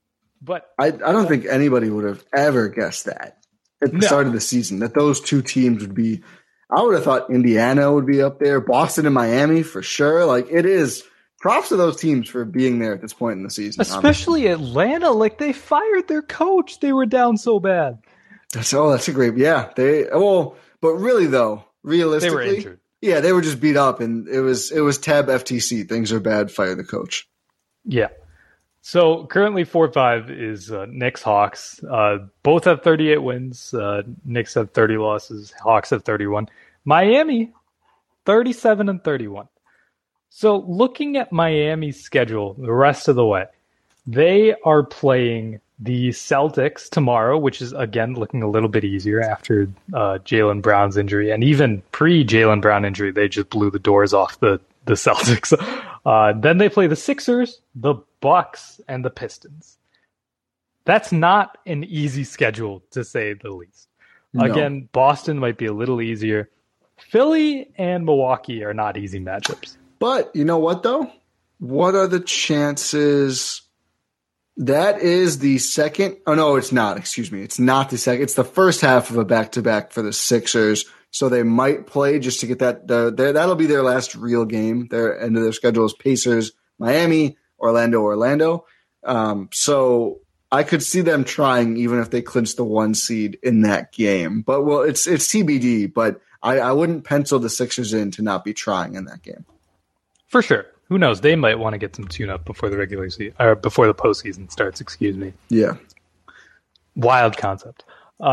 But I don't think anybody would have ever guessed that at the start of the season, that those two teams would be. I would have thought Indiana would be up there, Boston and Miami for sure. Like, it is. Props to those teams for being there at this point in the season. Especially Atlanta, like they fired their coach. They were down so bad. That's a great, but really though, realistically, they were injured. Yeah, they were just beat up, and it was Tab FTC. Things are bad. Fire the coach. Yeah. So currently 4-5 is Knicks Hawks. Both have 38 wins. Knicks have 30 losses. Hawks have 31. Miami 37-31. So looking at Miami's schedule the rest of the way, they are playing the Celtics tomorrow, which is, again, looking a little bit easier after Jaylen Brown's injury. And even pre-Jaylen Brown injury, they just blew the doors off the Celtics. Then they play the Sixers, the Bucks, and the Pistons. That's not an easy schedule, to say the least. No. Again, Boston might be a little easier. Philly and Milwaukee are not easy matchups. But you know what, though? What are the chances? That is the second. Oh, no, it's not. Excuse me. It's not the second. It's the first half of a back-to-back for the Sixers. So they might play just to get that. That'll be their last real game. Their end of their schedule is Pacers, Miami, Orlando. So I could see them trying, even if they clinch the 1 seed in that game. But it's TBD. But I wouldn't pencil the Sixers in to not be trying in that game. For sure. Who knows? They might want to get some tune-up before the regular season, or before the postseason starts. Excuse me. Yeah. Wild concept.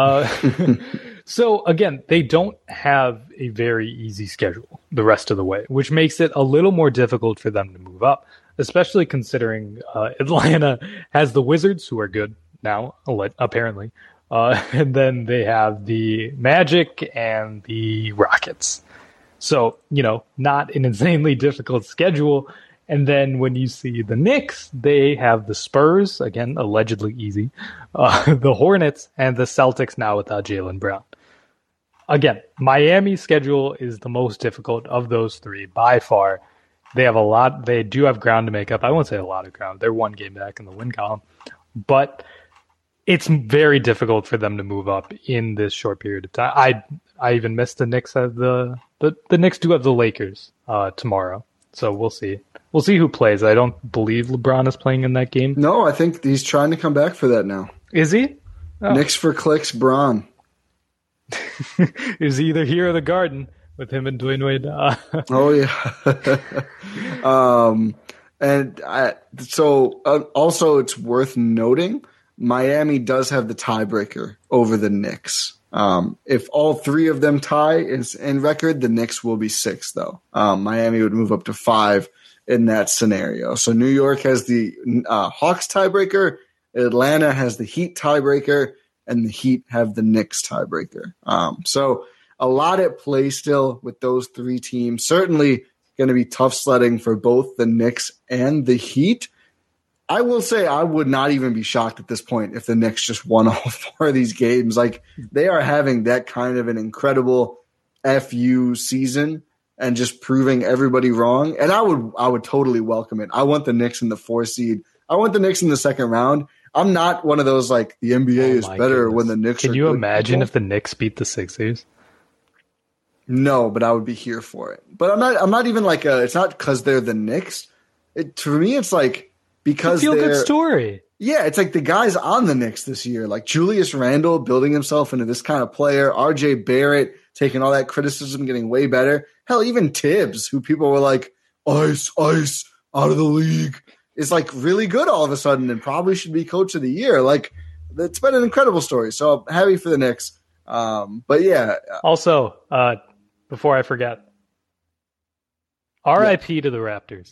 So again, they don't have a very easy schedule the rest of the way, which makes it a little more difficult for them to move up, especially considering Atlanta has the Wizards, who are good now, apparently, and then they have the Magic and the Rockets. So, not an insanely difficult schedule. And then when you see the Knicks, they have the Spurs, again, allegedly easy, the Hornets, and the Celtics now without Jaylen Brown. Again, Miami's schedule is the most difficult of those three by far. They do have ground to make up. I won't say a lot of ground. They're 1 game back in the win column. But it's very difficult for them to move up in this short period of time. I even missed the Knicks have the Knicks do have the Lakers tomorrow. So we'll see. We'll see who plays. I don't believe LeBron is playing in that game. No, I think he's trying to come back for that now. Is he? Oh. Knicks for clicks, Bron. Is he either here or the Garden with him and Dwayne Wade? Oh, yeah. Also, it's worth noting, Miami does have the tiebreaker over the Knicks. If all 3 of them tie in record, the Knicks will be 6, though. Miami would move up to 5 in that scenario. So New York has the Hawks tiebreaker, Atlanta has the Heat tiebreaker, and the Heat have the Knicks tiebreaker. So a lot at play still with those 3 teams. Certainly going to be tough sledding for both the Knicks and the Heat. I will say I would not even be shocked at this point if the Knicks just won all 4 of these games. Like, they are having that kind of an incredible FU season and just proving everybody wrong. And I would totally welcome it. I want the Knicks in the 4 seed. I want the Knicks in the second round. I'm not one of those, like, the NBA is better when the Knicks Can you imagine if the Knicks beat the Sixers? No, but I would be here for it. But I'm not even like it's not because they're the Knicks. For me, it's like because they're a good story. Yeah, it's like the guys on the Knicks this year, like Julius Randle building himself into this kind of player, RJ Barrett taking all that criticism, getting way better. Hell, even Tibbs, who people were like, ice, out of the league, is like really good all of a sudden and probably should be coach of the year. Like, it's been an incredible story. So I'm happy for the Knicks. But yeah. Also, before I forget, RIP to the Raptors.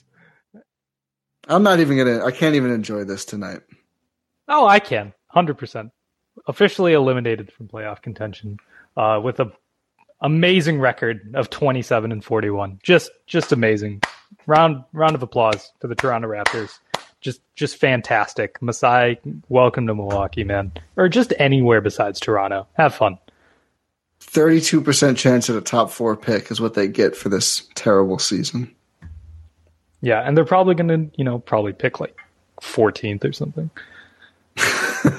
I can't even enjoy this tonight. Oh, I can. 100%. Officially eliminated from playoff contention with a amazing record of 27-41. Just amazing. Round of applause for the Toronto Raptors. Just fantastic. Masai, welcome to Milwaukee, man. Or just anywhere besides Toronto. Have fun. 32% chance at a top 4 pick is what they get for this terrible season. Yeah, and they're probably going to, probably pick like 14th or something.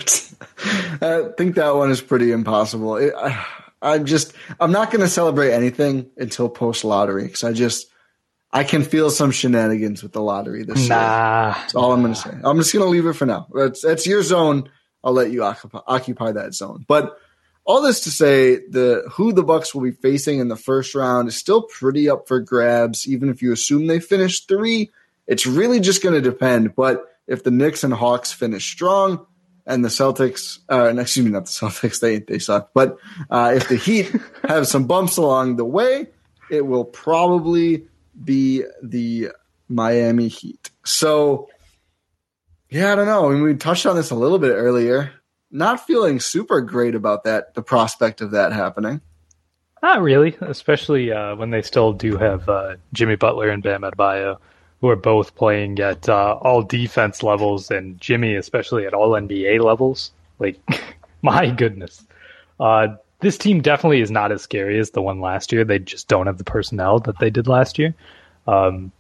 I think that one is pretty impossible. I'm not going to celebrate anything until post lottery because I can feel some shenanigans with the lottery this year. That's all I'm going to say. I'm just going to leave it for now. That's your zone. I'll let you occupy that zone. But all this to say, who the Bucks will be facing in the first round is still pretty up for grabs. Even if you assume they finish 3, it's really just going to depend. But if the Knicks and Hawks finish strong, and the Celtics, excuse me, not the Celtics, they suck. But if the Heat have some bumps along the way, it will probably be the Miami Heat. So, yeah, I don't know. I mean, we touched on this a little bit earlier. Not feeling super great about that, the prospect of that happening. Not really, especially when they still do have Jimmy Butler and Bam Adebayo, who are both playing at all defense levels, and Jimmy especially at all NBA levels. Like, my goodness. This team definitely is not as scary as the one last year. They just don't have the personnel that they did last year. However,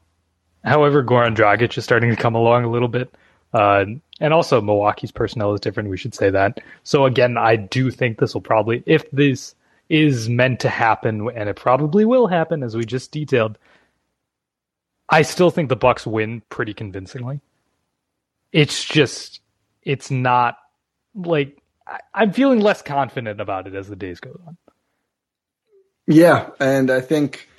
Goran Dragic is starting to come along a little bit. And also Milwaukee's personnel is different. We should say that. So again, I do think this will probably, if this is meant to happen, and it probably will happen, as we just detailed, I still think the Bucks win pretty convincingly. It's not like I'm feeling less confident about it as the days go on. Yeah, and I think,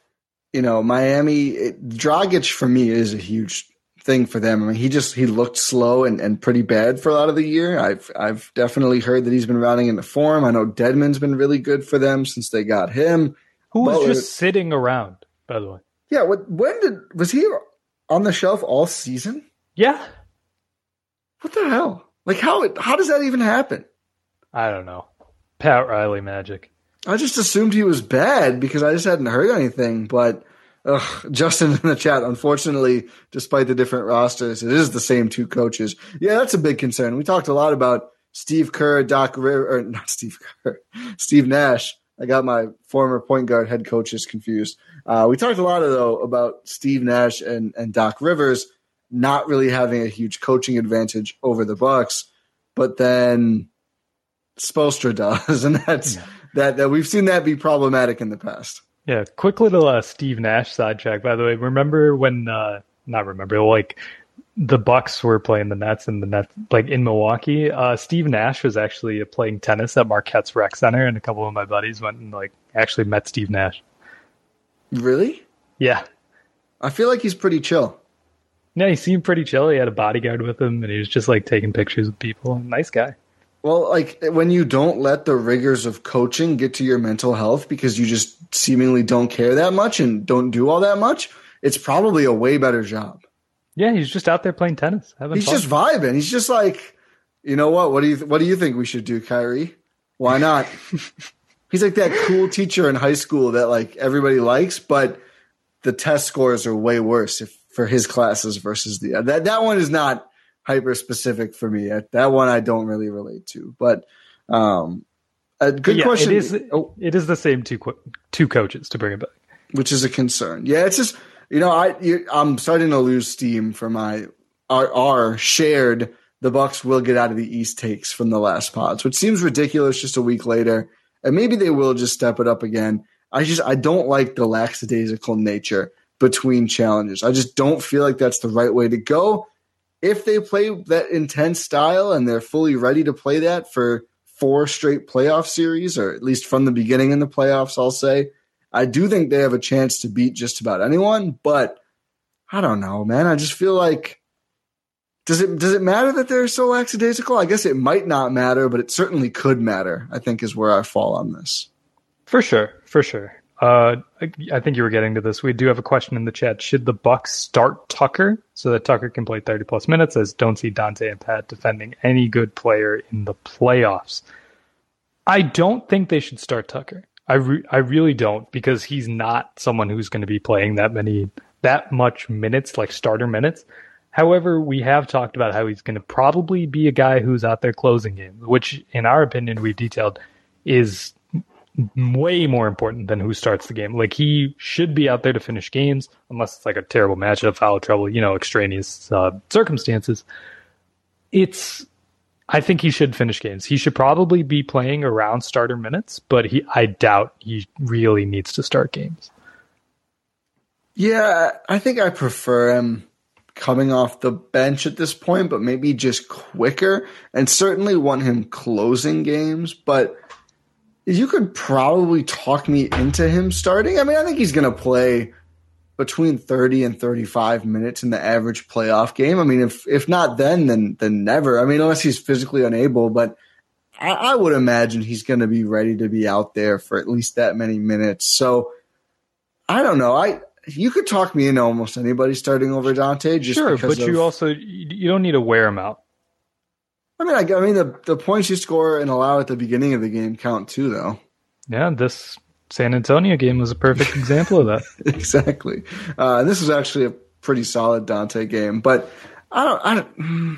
Miami, Dragic for me is a huge thing for them. I mean, he looked slow and pretty bad for a lot of the year. I've definitely heard that he's been rounding into form. I know Dedmon's been really good for them since they got him. Who was just sitting around, by the way. Yeah, was he on the shelf all season? Yeah. What the hell? Like, how does that even happen? I don't know. Pat Riley magic. I just assumed he was bad because I just hadn't heard anything. But Justin in the chat, unfortunately, despite the different rosters, it is the same 2 coaches. Yeah, that's a big concern. We talked a lot about Steve Nash. I got my former point guard head coaches confused. We talked a lot, though, about Steve Nash and Doc Rivers not really having a huge coaching advantage over the Bucks, but then Spoelstra does, and that we've seen that be problematic in the past. Yeah, quick little Steve Nash sidetrack, by the way. Remember when? Like the Bucks were playing the Nets, and the Nets, like in Milwaukee, Steve Nash was actually playing tennis at Marquette's Rec Center, and a couple of my buddies went and actually met Steve Nash. Really? Yeah. I feel like he's pretty chill. Yeah, he seemed pretty chill. He had a bodyguard with him, and he was just taking pictures with people. Nice guy. Well, when you don't let the rigors of coaching get to your mental health because you just seemingly don't care that much and don't do all that much, it's probably a way better job. Yeah, he's just out there playing tennis. He's just vibing. He's just like, you know what? What do you think we should do, Kyrie? Why not? He's like that cool teacher in high school that everybody likes, but the test scores are way worse for his classes versus that one is not hyper specific for me. That one I don't really relate to. But a good question. It is the same two coaches, to bring it back, which is a concern. Yeah, it's just I'm starting to lose steam for our shared. The Bucks will get out of the East takes from the last pods, which seems ridiculous just a week later. And maybe they will just step it up again. I don't like the lackadaisical nature between challenges. I just don't feel like that's the right way to go. If they play that intense style and they're fully ready to play that for 4 straight playoff series, or at least from the beginning in the playoffs, I'll say, I do think they have a chance to beat just about anyone. But I don't know, man. I just feel like, does it matter that they're so lackadaisical? I guess it might not matter, but it certainly could matter, I think, is where I fall on this. For sure. I think you were getting to this. We do have a question in the chat. Should the Bucks start Tucker so that Tucker can play 30-plus minutes, as don't see Dante and Pat defending any good player in the playoffs? I don't think they should start Tucker. I really don't, because he's not someone who's going to be playing that much minutes, like starter minutes. However, we have talked about how he's going to probably be a guy who's out there closing games, which, in our opinion, we've detailed, is way more important than who starts the game. Like, he should be out there to finish games, unless it's like a terrible matchup, foul trouble, extraneous circumstances. I think he should finish games. He should probably be playing around starter minutes, but I doubt he really needs to start games. Yeah, I think I prefer him coming off the bench at this point, but maybe just quicker, and certainly want him closing games. But you could probably talk me into him starting. I mean, I think he's going to play between 30 and 35 minutes in the average playoff game. I mean, if not then never. I mean, unless he's physically unable, but I would imagine he's going to be ready to be out there for at least that many minutes. So I don't know. You could talk me into almost anybody starting over Dante. Just sure, because but you don't need to wear him out. I mean, the points you score and allow at the beginning of the game count too, though. Yeah, this San Antonio game was a perfect example of that. Exactly. This was actually a pretty solid Dante game, but I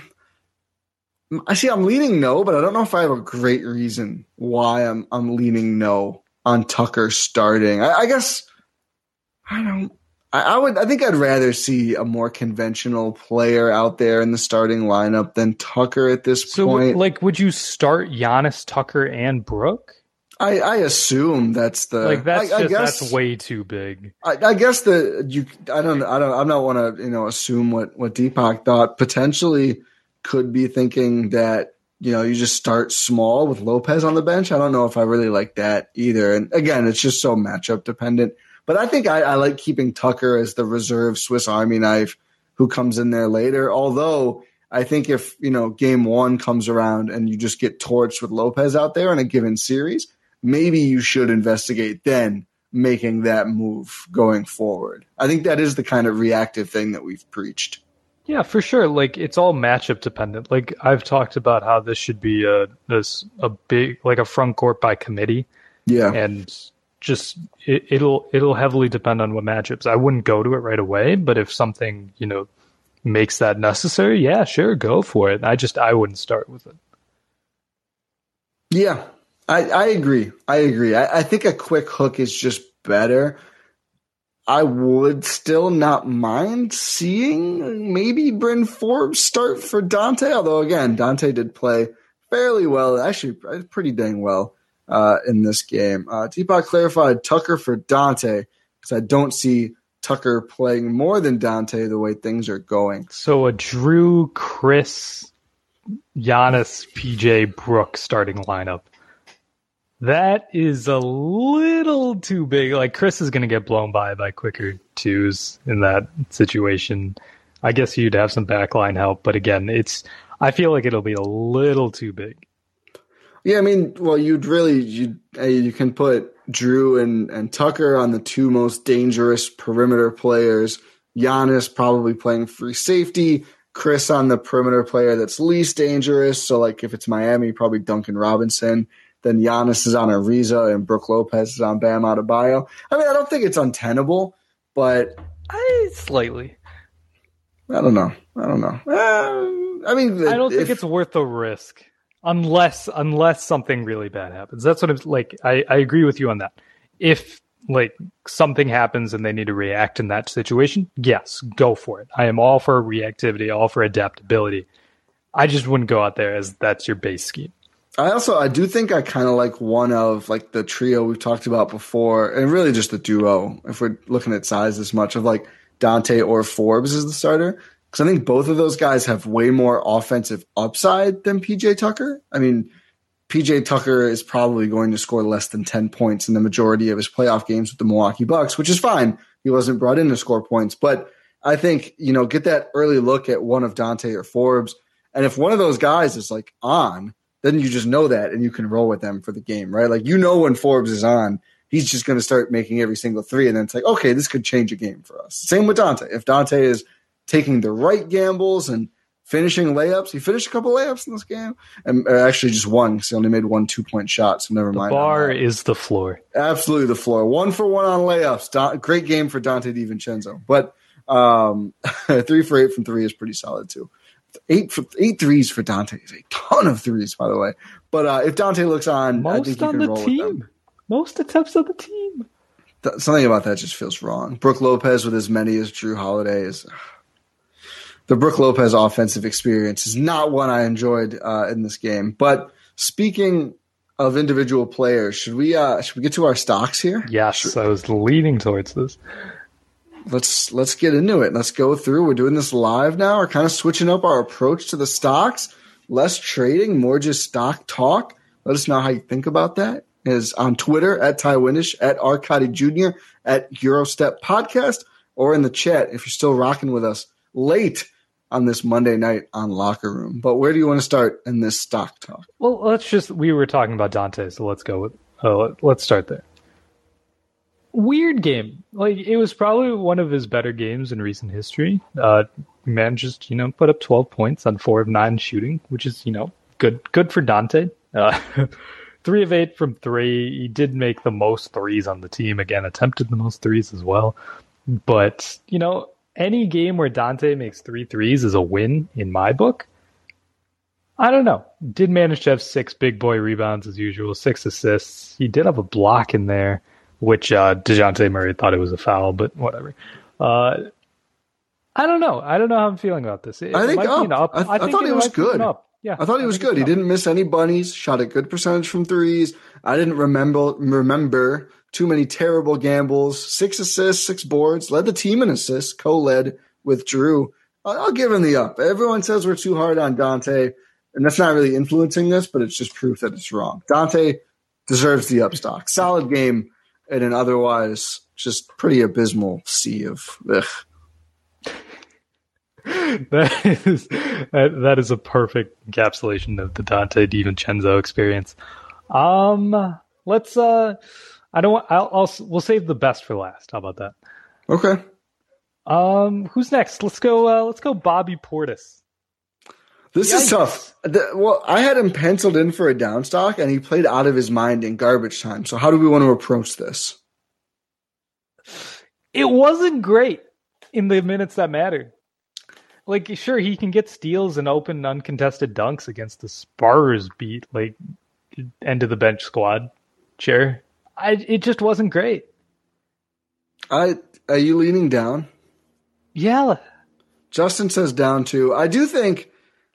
see. I'm leaning no, but I don't know if I have a great reason why I'm leaning no on Tucker starting. I guess I don't. I think I'd rather see a more conventional player out there in the starting lineup than Tucker at this point. So, would you start Giannis, Tucker, and Brook? I assume that's the that's way too big. I guess I don't want to assume what Deepak thought. Potentially could be thinking that you just start small with Lopez on the bench. I don't know if I really like that either. And again, it's just so matchup dependent. But I think I like keeping Tucker as the reserve Swiss Army knife who comes in there later. Although I think if game one comes around and you just get torched with Lopez out there in a given series, maybe you should investigate then making that move going forward. I think that is the kind of reactive thing that we've preached. Yeah, for sure. It's all matchup dependent. I've talked about how this should be a big a front court by committee. Yeah, and just it'll heavily depend on what matchups. I wouldn't go to it right away, but if something makes that necessary, yeah, sure, go for it. I wouldn't start with it. Yeah. I agree. I think a quick hook is just better. I would still not mind seeing maybe Bryn Forbes start for Dante, although, again, Dante did play fairly well, actually pretty dang well in this game. Deepak clarified Tucker for Dante because I don't see Tucker playing more than Dante the way things are going. So a Drew, Chris, Giannis, PJ, Brook starting lineup. That is a little too big. Chris is going to get blown by quicker twos in that situation. I guess you'd have some backline help, but again, I feel like it'll be a little too big. Yeah, I mean, well, you can put Drew and Tucker on the two most dangerous perimeter players. Giannis probably playing free safety. Chris on the perimeter player that's least dangerous. So, if it's Miami, probably Duncan Robinson. Then Giannis is on Ariza and Brook Lopez is on Bam Adebayo. I mean, I don't think it's untenable, but slightly. I don't know. I don't think it's worth the risk unless something really bad happens. That's what it's like. I agree with you on that. If something happens and they need to react in that situation, yes, go for it. I am all for reactivity, all for adaptability. I just wouldn't go out there as that's your base scheme. I do think I kind of like one of the trio we've talked about before, and really just the duo, if we're looking at size as much, of Dante or Forbes as the starter. Because I think both of those guys have way more offensive upside than PJ Tucker. I mean, PJ Tucker is probably going to score less than 10 points in the majority of his playoff games with the Milwaukee Bucks, which is fine. He wasn't brought in to score points. But I think, get that early look at one of Dante or Forbes. And if one of those guys is on, then you just know that and you can roll with them for the game, right? When Forbes is on, he's just going to start making every single three. And then it's okay, this could change a game for us. Same with Dante. If Dante is taking the right gambles and finishing layups, he finished a couple layups in this game, and actually just one because he only made 1 2-point shot. So never mind. The bar is the floor. Absolutely the floor. 1 for 1 on layups. Great game for Dante DiVincenzo. But 3 for 8 from 3 is pretty solid too. 8 threes for Dante is a ton of threes, by the way. But if Dante looks on, I think you can roll with them. Most attempts of the team. Something about that just feels wrong. Brook Lopez with as many as Drew Holiday is. the Brook Lopez offensive experience is not one I enjoyed in this game. But speaking of individual players, should we get to our stocks here? Yes, I was leaning towards this. Let's get into it. Let's go through. We're doing this live now. We're kind of switching up our approach to the stocks. Less trading, more just stock talk. Let us know how you think about that. Is on Twitter at Ty Windish, at Arcadi Jr., at Eurostep Podcast, or in the chat if you're still rocking with us late on this Monday night on Locker Room. But where do you want to start in this stock talk? Well, we were talking about Dante, so let's go with, let's start there. Weird game. Like, it was probably one of his better games in recent history. Man just, put up 12 points on 4 of 9 shooting, which is, good for Dante. 3 of 8 from 3. He did make the most threes on the team. Again, attempted the most threes as well. But, any game where Dante makes 3 threes is a win in my book. I don't know. Did manage to have 6 big boy rebounds as usual, 6 assists. He did have a block in there, which DeJounte Murray thought it was a foul, but whatever. I don't know. I don't know how I'm feeling about this. I think up. I thought he was good. Yeah, I thought he was good. He didn't miss any bunnies, shot a good percentage from threes. I didn't remember too many terrible gambles. 6 assists, 6 boards, led the team in assists, co-led with Drew. I'll give him the up. Everyone says we're too hard on Dante, and that's not really influencing this, but it's just proof that it's wrong. Dante deserves the up stock. Solid game in an otherwise just pretty abysmal sea of ugh. That is a perfect encapsulation of the Dante DiVincenzo experience. We'll save the best for last. How about that? Okay. Who's next? Let's go Bobby Portis. This is tough. Well, I had him penciled in for a down stock, and he played out of his mind in garbage time. So how do we want to approach this? It wasn't great in the minutes that mattered. Like, sure, he can get steals and open uncontested dunks against the Spurs beat, like, end of the bench squad. Sure. It just wasn't great. Are you leaning down? Yeah. Justin says down too. I do think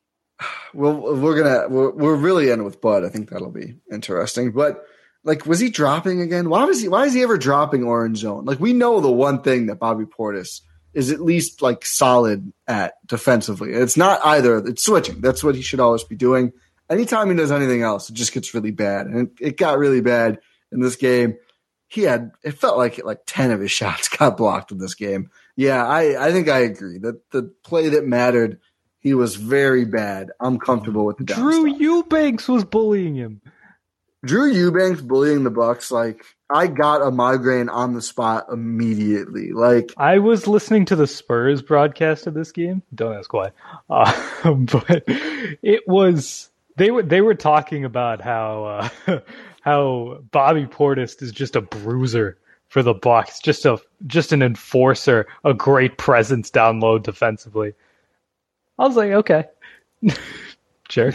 we're really in with Bud. I think that'll be interesting. But like, was he dropping again? Why is he ever dropping orange zone? Like, we know the one thing that Bobby Portis is at least like solid at defensively. It's not either. It's switching. That's what he should always be doing. Anytime he does anything else, it just gets really bad. And it got really bad in this game. It felt like 10 of his shots got blocked in this game. Yeah, I think I agree that the play that mattered, he was very bad. I'm comfortable with the down Drew stuff. Eubanks was bullying him. Drew Eubanks bullying the Bucks, like, I got a migraine on the spot immediately. Like, I was listening to the Spurs broadcast of this game. Don't ask why. But it was they were talking about how Bobby Portis is just a bruiser for the Bucks, just an enforcer, a great presence down low defensively. I was like, okay. Sure.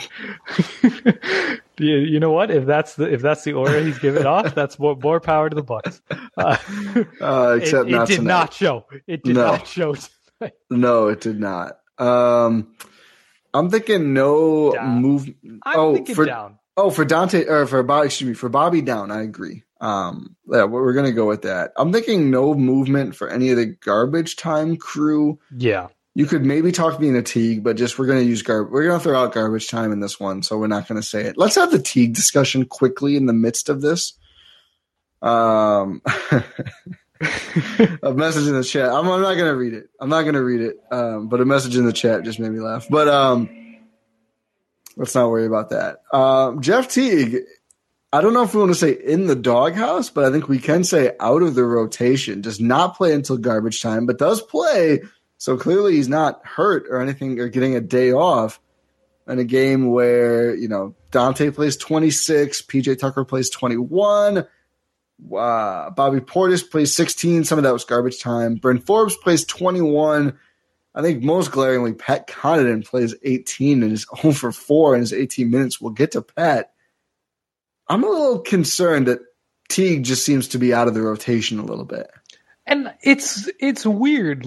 You know what? If that's the aura he's giving off, that's more power to the Bucks. Except it did not show. It did not show tonight. No, it did not. I'm thinking no down. move. Down. For Dante or for Bobby. Excuse me, for Bobby down. I agree. Yeah, we're gonna go with that. I'm thinking no movement for any of the garbage time crew. Yeah. You could maybe talk me into Teague, but just we're going to throw out garbage time in this one, so we're not going to say it. Let's have the Teague discussion quickly in the midst of this. A message in the chat. I'm not going to read it. But a message in the chat just made me laugh. But let's not worry about that. Jeff Teague, I don't know if we want to say in the doghouse, but I think we can say out of the rotation. Does not play until garbage time, but does play. So clearly he's not hurt or anything or getting a day off in a game where, Dante plays 26, PJ Tucker plays 21, Bobby Portis plays 16. Some of that was garbage time. Bryn Forbes plays 21. I think most glaringly, Pat Connaughton plays 18 and is 0 for 4 in his 18 minutes. We'll get to Pat. I'm a little concerned that Teague just seems to be out of the rotation a little bit. And it's weird. Like,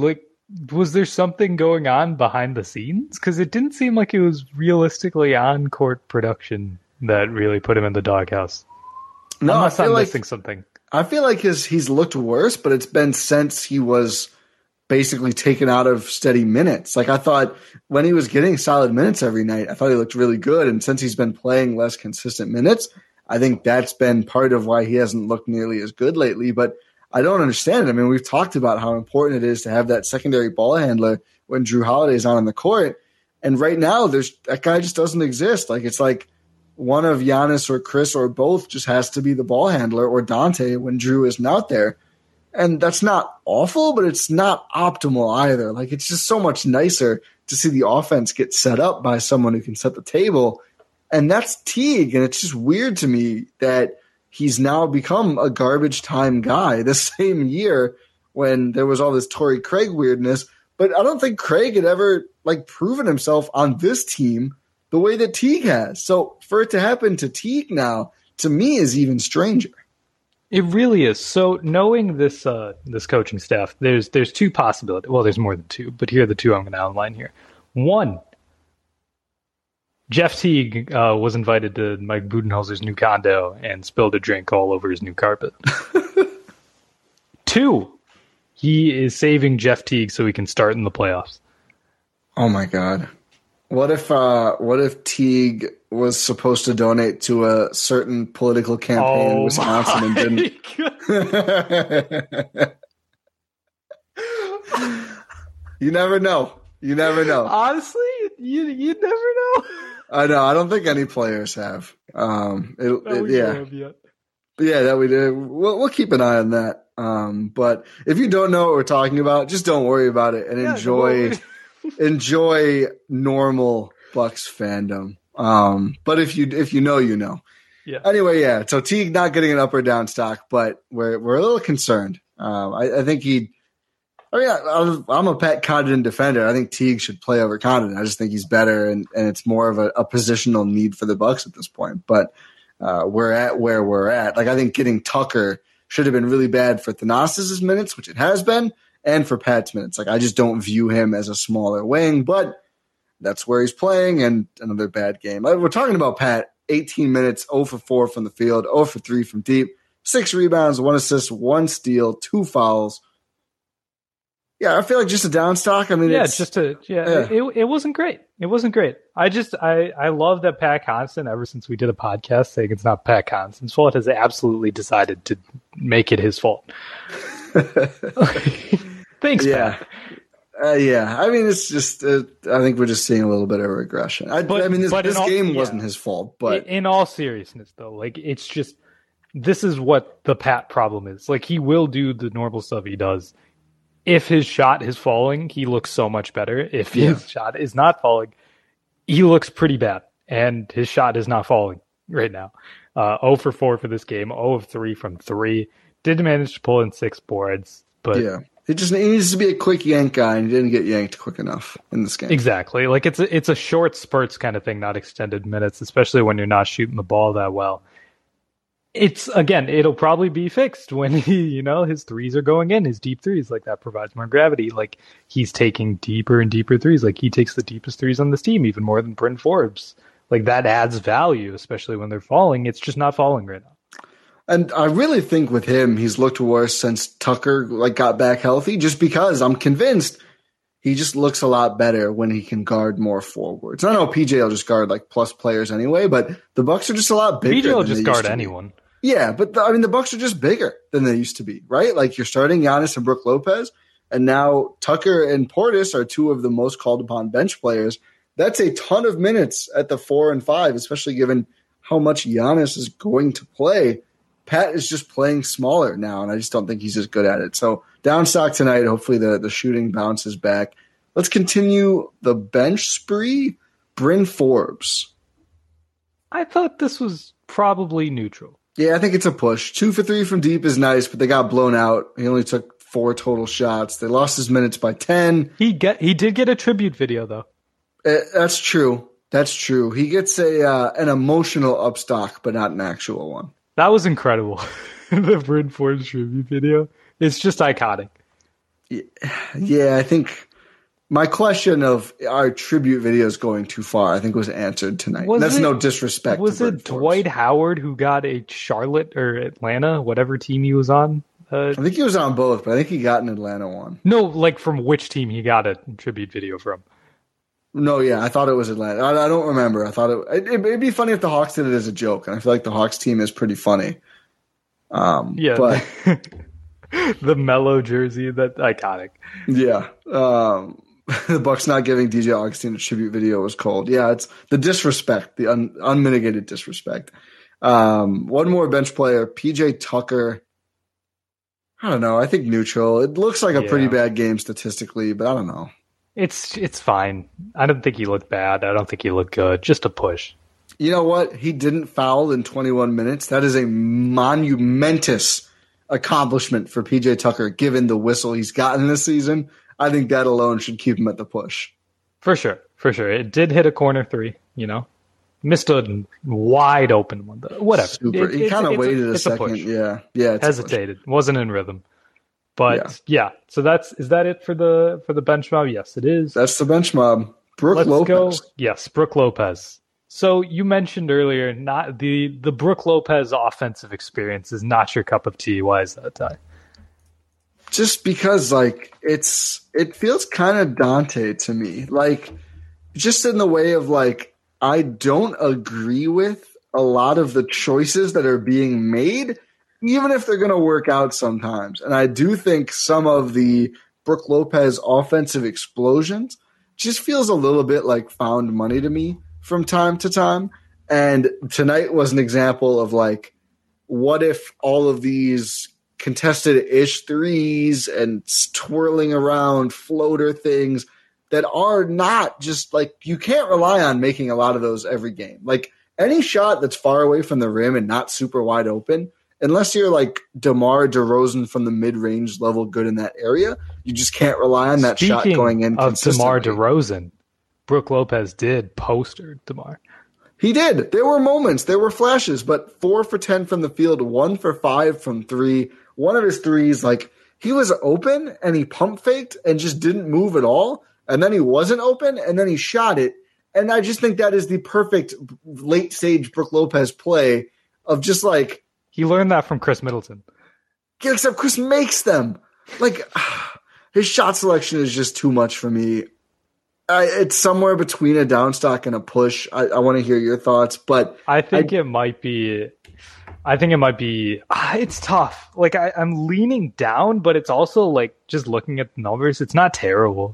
was there something going on behind the scenes? Because it didn't seem like it was realistically on-court production that really put him in the doghouse. No, Unless I feel I'm like missing something. I feel like he's looked worse, but it's been since he was basically taken out of steady minutes. Like, I thought when he was getting solid minutes every night, I thought he looked really good. And since he's been playing less consistent minutes, I think that's been part of why he hasn't looked nearly as good lately. But I don't understand it. I mean, we've talked about how important it is to have that secondary ball handler when Drew Holiday's on the court. And right now, that guy just doesn't exist. Like, it's like one of Giannis or Chris or both just has to be the ball handler, or Dante when Drew isn't out there. And that's not awful, but it's not optimal either. Like, it's just so much nicer to see the offense get set up by someone who can set the table. And that's Teague. And it's just weird to me that he's now become a garbage time guy this same year when there was all this Torrey Craig weirdness. But I don't think Craig had ever proven himself on this team the way that Teague has. So for it to happen to Teague now, to me, is even stranger. It really is. So knowing this this coaching staff, there's two possibilities. Well, there's more than two, but here are the two I'm going to outline here. One, Jeff Teague was invited to Mike Budenholzer's new condo and spilled a drink all over his new carpet. Two, he is saving Jeff Teague so he can start in the playoffs. Oh my God. What if Teague was supposed to donate to a certain political campaign in Wisconsin and didn't? You never know. You never know. Honestly, you never know. I know. I don't think any players have. Yeah, that we do. We'll keep an eye on that. But if you don't know what we're talking about, just don't worry about it and enjoy normal Bucks fandom. But if you know, you know. Yeah. Anyway, yeah. So Teague not getting an up or down stock, but we're a little concerned. I think I'm a Pat Connaughton defender. I think Teague should play over Connaughton. I just think he's better, and it's more of a positional need for the Bucks at this point. But we're at where we're at. Like, I think getting Tucker should have been really bad for Thanasis' minutes, which it has been, and for Pat's minutes. Like, I just don't view him as a smaller wing, but that's where he's playing, and another bad game. We're talking about Pat, 18 minutes, 0 for 4 from the field, 0 for 3 from deep, 6 rebounds, 1 assist, 1 steal, 2 fouls. Yeah, I feel like just a down stock. I mean, it wasn't great. It wasn't great. I love that Pat Connaughton, ever since we did a podcast saying it's not Pat Connaughton's fault, has absolutely decided to make it his fault. Thanks, Pat. Yeah. I mean, it's just, I think we're just seeing a little bit of regression. This game wasn't his fault, but in all seriousness, though, like, it's just, this is what the Pat problem is. Like, he will do the normal stuff he does. If his shot is falling, he looks so much better. If his shot is not falling, he looks pretty bad. And his shot is not falling right now. 0 for 4 for this game, 0 of 3 from 3. Did manage to pull in 6 boards, but yeah, he needs to be a quick yank guy, and he didn't get yanked quick enough in this game. Exactly. Like, it's a short spurts kind of thing, not extended minutes, especially when you're not shooting the ball that well. It'll probably be fixed when his threes are going in, his deep threes, like, that provides more gravity. Like, he's taking deeper and deeper threes. Like, he takes the deepest threes on this team, even more than Bryn Forbes. Like, that adds value, especially when they're falling. It's just not falling right now. And I really think with him, he's looked worse since Tucker got back healthy, just because I'm convinced he just looks a lot better when he can guard more forwards. I know PJ will just guard plus players anyway, but the Bucks are just a lot bigger. PJ will just guard anyone. Yeah, but the Bucks are just bigger than they used to be, right? Like, you're starting Giannis and Brook Lopez, and now Tucker and Portis are 2 of the most called upon bench players. That's a ton of minutes at the 4 and 5, especially given how much Giannis is going to play. Pat is just playing smaller now, and I just don't think he's as good at it. So down stock tonight. Hopefully the shooting bounces back. Let's continue the bench spree. Bryn Forbes. I thought this was probably neutral. Yeah, I think it's a push. 2 for 3 from deep is nice, but they got blown out. He only took 4 total shots. They lost his minutes by 10. He did get a tribute video, though. That's true. That's true. He gets an emotional upstock, but not an actual one. That was incredible. The Bryn Forbes tribute video. It's just iconic. Yeah, I think my question of our tribute videos going too far, I think was answered tonight. That's no disrespect. Was to it Dwight Howard who got a Charlotte or Atlanta, whatever team he was on? I think he was on both, but I think he got an Atlanta one. No, like from which team he got a tribute video from? No, yeah, I thought it was Atlanta. I don't remember. I thought it'd be funny if the Hawks did it as a joke, and I feel like the Hawks team is pretty funny. Yeah, but the mellow jersey, that iconic. Yeah, the Bucks not giving DJ Augustine a tribute video was cold. Yeah, it's the disrespect, the unmitigated disrespect. One more bench player, PJ Tucker. I don't know. I think neutral. It looks like a pretty bad game statistically, but I don't know. It's fine. I don't think he looked bad. I don't think he looked good. Just a push. You know what? He didn't foul in 21 minutes. That is a monumentous accomplishment for PJ Tucker, given the whistle he's gotten this season. I think that alone should keep him at the push. For sure. It did hit a corner three, Missed a wide open one, though. Whatever. He kind of waited a second. Yeah. Hesitated. Wasn't in rhythm. But yeah. So is that it for the bench mob? Yes, it is. That's the bench mob. Brooke Lopez. Yes, Brooke Lopez. So you mentioned earlier, not the Brooke Lopez offensive experience is not your cup of tea. Why is that, Ty? Just because it feels kind of Dante to me. Just in the way of I don't agree with a lot of the choices that are being made, even if they're going to work out sometimes. And I do think some of the Brooke Lopez offensive explosions just feels a little bit like found money to me from time to time. And tonight was an example of what if all of these contested-ish threes and twirling around floater things that are not just you can't rely on making a lot of those every game. Any shot that's far away from the rim and not super wide open, unless you're DeMar DeRozan from the mid-range level good in that area, you just can't rely on that shot going in consistently. Of DeMar DeRozan, Brooke Lopez did poster DeMar. He did. There were moments. There were flashes, but 4 for 10 from the field, 1 for 5 from 3. One of his threes, he was open and he pump faked and just didn't move at all. And then he wasn't open and then he shot it. And I just think that is the perfect late stage Brooke Lopez play of just he learned that from Chris Middleton. Yeah, except Chris makes them. His shot selection is just too much for me. It's somewhere between a downstock and a push. I want to hear your thoughts, but I think it might be. It's tough. I'm leaning down, but it's also just looking at the numbers. It's not terrible.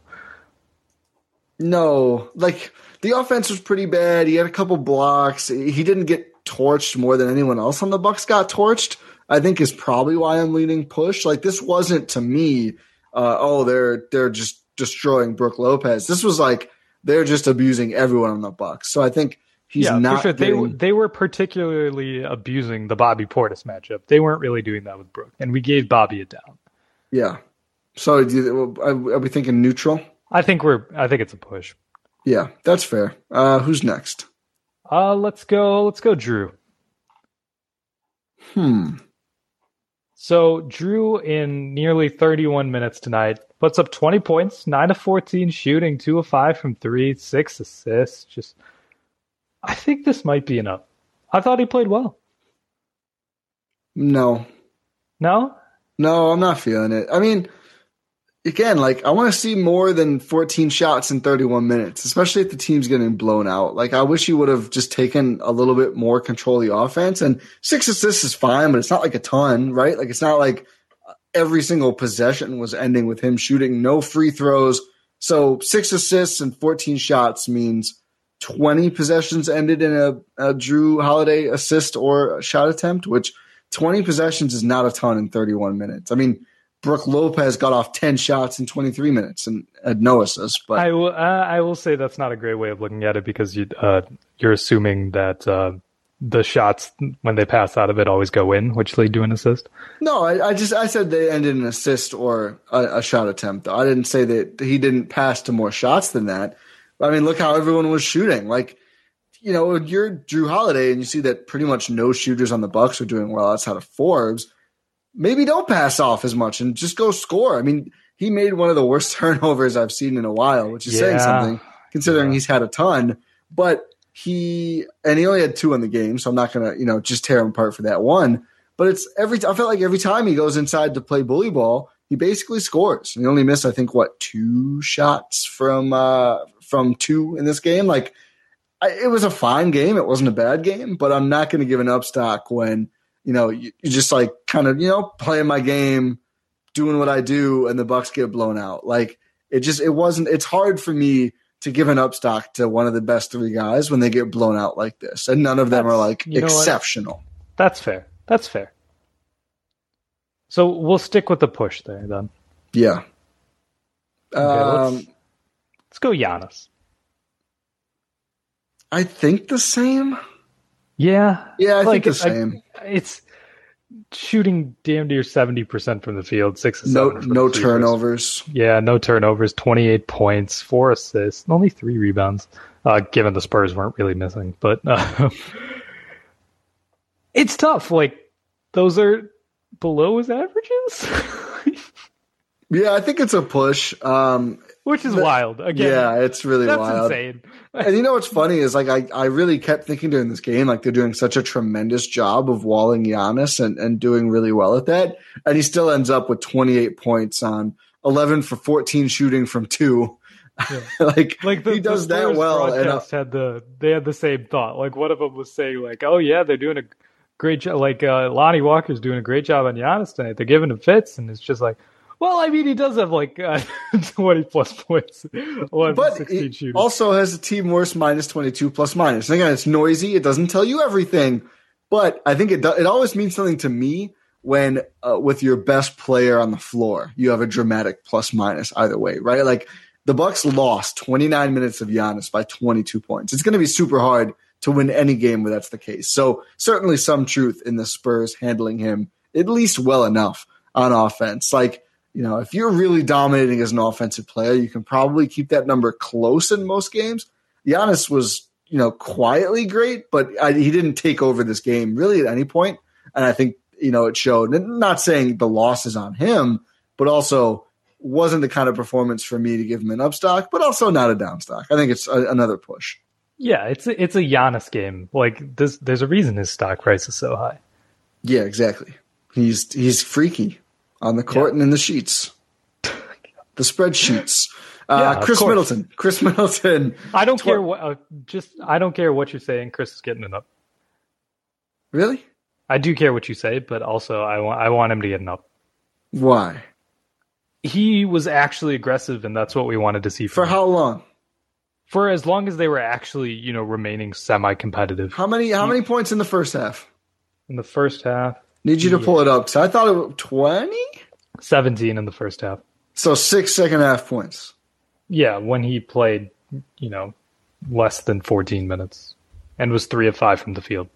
No, the offense was pretty bad. He had a couple blocks. He didn't get torched more than anyone else on the Bucks got torched. I think is probably why I'm leaning push. This wasn't to me. They're just destroying Brooke Lopez. This was they're just abusing everyone on the Bucks. So I think he's not. For sure. They were particularly abusing the Bobby Portis matchup. They weren't really doing that with Brooke, and we gave Bobby a down. Yeah. So are we thinking neutral? I think it's a push. Yeah, that's fair. Who's next? Let's go Drew. So Drew in nearly 31 minutes tonight puts up 20 points, 9 of 14 shooting, 2 of 5 from 3, 6 assists. I think this might be enough. I thought he played well. No, I'm not feeling it. I mean, again, I want to see more than 14 shots in 31 minutes, especially if the team's getting blown out. I wish he would have just taken a little bit more control of the offense. And 6 assists is fine, but it's not a ton, right? It's not every single possession was ending with him shooting no free throws. So 6 assists and 14 shots means 20 possessions ended in a Drew Holiday assist or shot attempt, which 20 possessions is not a ton in 31 minutes. I mean, Brooke Lopez got off 10 shots in 23 minutes and had no assists. But I will say that's not a great way of looking at it because you're assuming that the shots when they pass out of it always go in, which they do an assist. No, I said they ended an assist or a shot attempt. I didn't say that he didn't pass to more shots than that. I mean, look how everyone was shooting. You're Drew Holiday and you see that pretty much no shooters on the Bucks are doing well outside of Forbes. Maybe don't pass off as much and just go score. I mean, he made one of the worst turnovers I've seen in a while, which is saying something considering he's had a ton. But he only had 2 in the game, so I'm not going to, just tear him apart for that one. But I felt like every time he goes inside to play bully ball, he basically scores. He only missed, I think, 2 shots from 2 in this game. Like, it was a fine game. It wasn't a bad game, but I'm not going to give an up stock when, you just like kind of, playing my game, doing what I do, and the Bucks get blown out. Like, it's hard for me to give an up stock to one of the best 3 guys when they get blown out like this. And none of them are like exceptional. That's fair. That's fair. So we'll stick with the push there then. Yeah. Okay, let's go Giannis. I think the same. Yeah. Yeah, I think the same. It's shooting damn near 70% from the field, 6 of 7. No turnovers. Yeah, no turnovers, 28 points, 4 assists, only 3 rebounds, given the Spurs weren't really missing. But it's tough. Like, those are below his averages. Yeah, I think it's a push. Which is wild. Again, yeah, it's really wild. That's insane. And what's funny is, like, I really kept thinking during this game, like, they're doing such a tremendous job of walling Giannis and doing really well at that. And he still ends up with 28 points on 11 for 14 shooting from 2. Yeah. like he does that well. And they had the same thought. Like, one of them was saying, like, oh yeah, they're doing a great job. Like, Lonnie Walker's doing a great job on Giannis tonight. They're giving him fits, and it's just like, well, I mean, he does have like 20 plus points, 11, but 16 shooting. Also has a team worst minus 22 plus minus. And again, it's noisy. It doesn't tell you everything, but I think it always means something to me when with your best player on the floor, you have a dramatic plus minus either way, right? Like, the Bucks lost 29 minutes of Giannis by 22 points. It's going to be super hard to win any game where that's the case. So certainly some truth in the Spurs handling him at least well enough on offense. Like, if you're really dominating as an offensive player, you can probably keep that number close in most games. Giannis was, quietly great, but he didn't take over this game really at any point. And I think, it showed. And not saying the loss is on him, but also wasn't the kind of performance for me to give him an up stock, but also not a down stock. I think it's another push. Yeah, it's a Giannis game. Like, there's a reason his stock price is so high. Yeah, exactly. He's freaky on the court and in the sheets, the spreadsheets. Chris Middleton. I don't care what. I don't care what you're saying. Chris is getting it up. Really? I do care what you say, but also I want him to get an up. Why? He was actually aggressive, and that's what we wanted to see from him. For how long? For as long as they were actually, remaining semi-competitive. How many points in the first half? In the first half. Need you to pull it up. So I thought it was 20? 17 in the first half. So 6 second half points. Yeah, when he played, less than 14 minutes and was 3 of 5 from the field.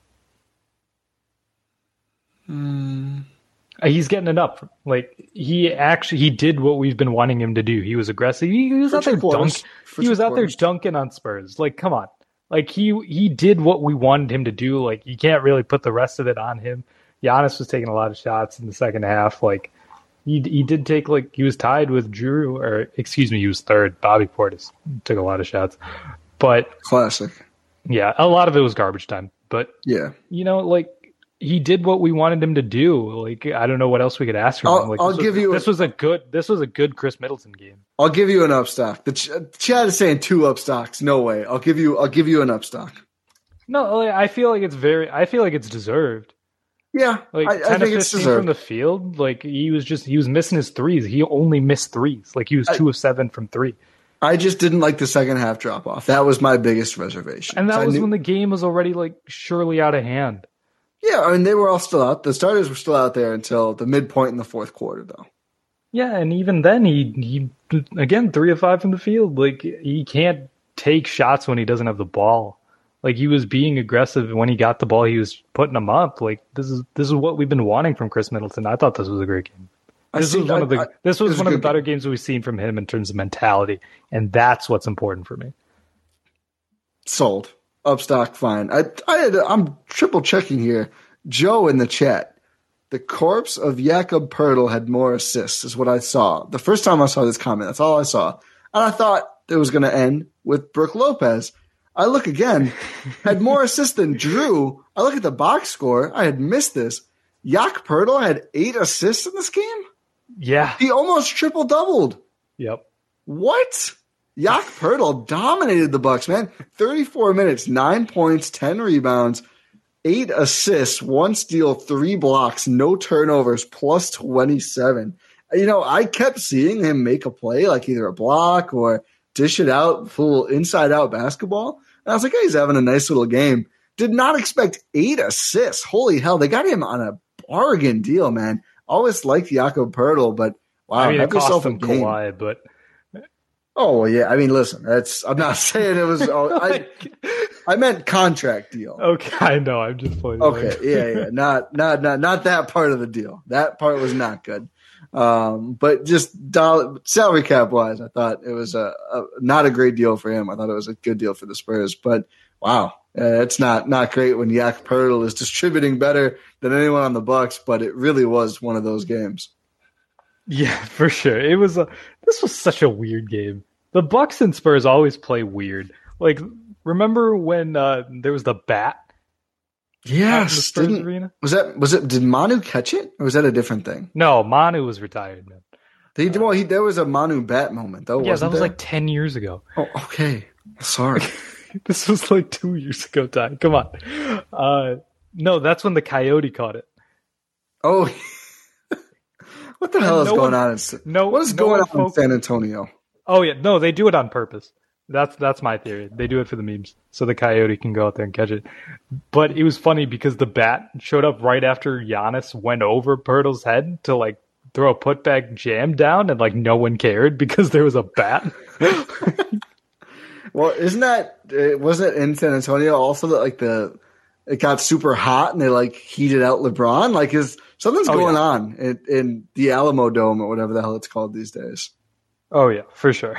He's getting it up. Like, he did what we've been wanting him to do. He was aggressive. He was out there dunking. He was out there dunking on Spurs. Like, come on. Like, he did what we wanted him to do. Like, you can't really put the rest of it on him. Giannis was taking a lot of shots in the second half. Like, he did take, like, he was tied with Drew, or excuse me, he was third. Bobby Portis took a lot of shots. But classic. Yeah, a lot of it was garbage time. But yeah, like, he did what we wanted him to do. Like, I don't know what else we could ask from him. Like, this was a good Chris Middleton game. I'll give you an up stock. The chat is saying 2 up stocks. No way. I'll give you an up stock. No, like, I feel like it's deserved. Yeah, like, I think it's deserved. From the field. Like, he was missing his threes. He only missed threes. Like, he was 2 of 7 from 3. I just didn't like the second half drop off. That was my biggest reservation. And that was when the game was already, like, surely out of hand. Yeah, I mean, they were all still out. The starters were still out there until the midpoint in the fourth quarter, though. Yeah, and even then, he again, 3 of 5 from the field. Like, he can't take shots when he doesn't have the ball. Like, he was being aggressive when he got the ball. He was putting them up. Like, this is what we've been wanting from Chris Middleton. I thought this was a great game. This was one of the better games we've seen from him in terms of mentality, and that's what's important for me. Sold. Upstock, fine. I'm triple checking here. Joe in the chat the corpse of Jakob Poeltl had more assists, is what I saw. The first time I saw this comment, that's all I saw. And I thought it was going to end with Brook Lopez. I look again, had more assists than Drew. I look at the box score. I had missed this. Jakob Poeltl had 8 assists in this game? Yeah. He almost triple-doubled. Yep. What? Jakob Poeltl dominated the Bucks, man. 34 minutes, 9 points, 10 rebounds, 8 assists, 1 steal, 3 blocks, no turnovers, plus 27. I kept seeing him make a play, like either a block or dish it out, full inside-out basketball. And I was like, hey, he's having a nice little game. Did not expect 8 assists. Holy hell, they got him on a bargain deal, man. Always liked Jakob Poeltl, but wow, I mean, have it cost yourself a him game. Kawhi, but Oh, well, yeah. I mean, listen, I'm not saying it was. I meant contract deal. Okay, I know. I'm just playing. Okay, yeah. Not that part of the deal. That part was not good. But just salary cap wise, I thought it was not a great deal for him. I thought it was a good deal for the Spurs. But wow, it's not great when Jakob Poeltl is distributing better than anyone on the Bucks. But it really was one of those games. Yeah, for sure. This was such a weird game. The Bucks and Spurs always play weird. Like, remember when there was the bat? Yes, arena? Did Manu catch it, or was that a different thing? No, Manu was retired, man. There was a Manu bat moment, though. Yeah, that was there? like 10 years ago. Oh, okay. Sorry. This was like 2 years ago, Ty. Come on. No, that's when the Coyote caught it. Oh, what the hell is going on? What is going on in San Antonio? Oh yeah, no, they do it on purpose. That's my theory. They do it for the memes, so the Coyote can go out there and catch it. But it was funny because the bat showed up right after Giannis went over Poeltl's head to like throw a putback jam down, and like no one cared because there was a bat. Well, wasn't it in San Antonio also that like it got super hot and they like heated out LeBron? Like something's going on in the Alamo Dome or whatever the hell it's called these days. Oh yeah, for sure.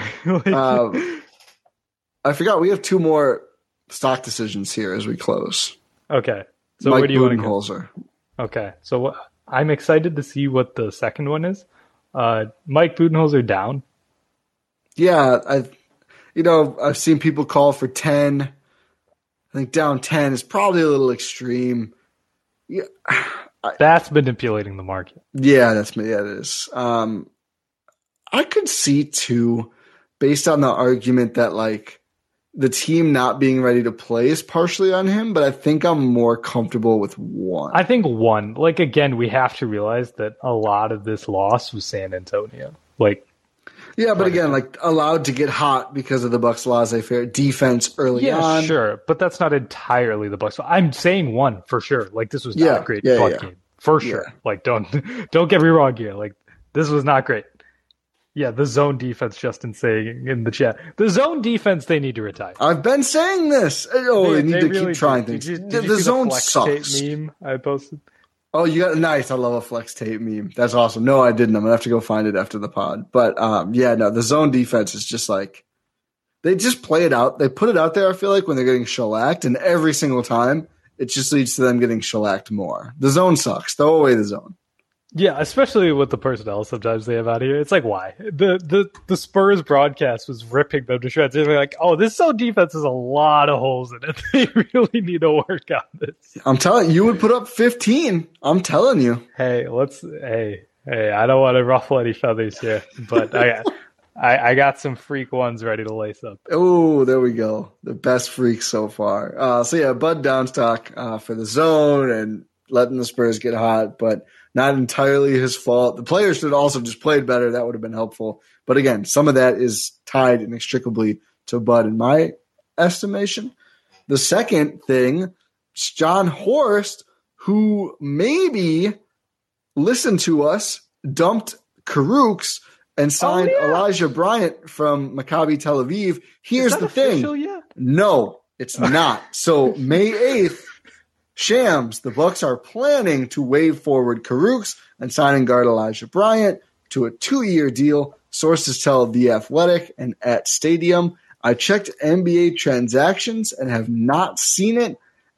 I forgot we have 2 more stock decisions here as we close. Okay, so Mike where do you want to Budenholzer. go? Okay, so I'm excited to see what the second one is. Mike Budenholzer down. Yeah, I've seen people call for 10. I think down 10 is probably a little extreme. Yeah, that's manipulating the market. Yeah, it is. I could see 2, based on the argument that like the team not being ready to play is partially on him, but I think I'm more comfortable with 1. I think 1. Like again, we have to realize that a lot of this loss was San Antonio. Like, yeah, but again, like allowed to get hot because of the Bucks' laissez-faire defense early on. Yeah, sure, but that's not entirely the Bucks. I'm saying 1 for sure. Like this was not a great Buck game for sure. Yeah. Like don't get me wrong here. Like this was not great. Yeah, the zone defense, Justin saying in the chat. The zone defense, they need to retire. I've been saying this. They need to keep trying things. Did you the zone sucks. Meme I posted? Oh, you got nice. I love a flex tape meme. That's awesome. No, I didn't. I'm gonna have to go find it after the pod. But the zone defense is just like they just play it out. They put it out there. I feel like when they're getting shellacked, and every single time it just leads to them getting shellacked more. The zone sucks. Throw away the zone. Yeah, especially with the personnel sometimes they have out here. It's like, why? The Spurs broadcast was ripping them to shreds. They're like, oh, this zone defense has a lot of holes in it. They really need to work on this. I'm telling you, would put up 15. I'm telling you. Hey, I don't want to ruffle any feathers here, but I got some freak ones ready to lace up. Oh, there we go. The best freak so far. Bud Downstock for the zone and letting the Spurs get hot, but not entirely his fault. The players should also just played better. That would have been helpful. But again, some of that is tied inextricably to Bud in my estimation. The second thing, John Horst, who maybe listened to us, dumped Karooks and signed Elijah Bryant from Maccabi Tel Aviv. Here's the thing. Yet? No, it's not. So May 8th, Shams, the Bucks are planning to waive forward Karooks and signing guard Elijah Bryant to a 2-year deal. Sources tell The Athletic and at Stadium. I checked NBA transactions and have not seen it.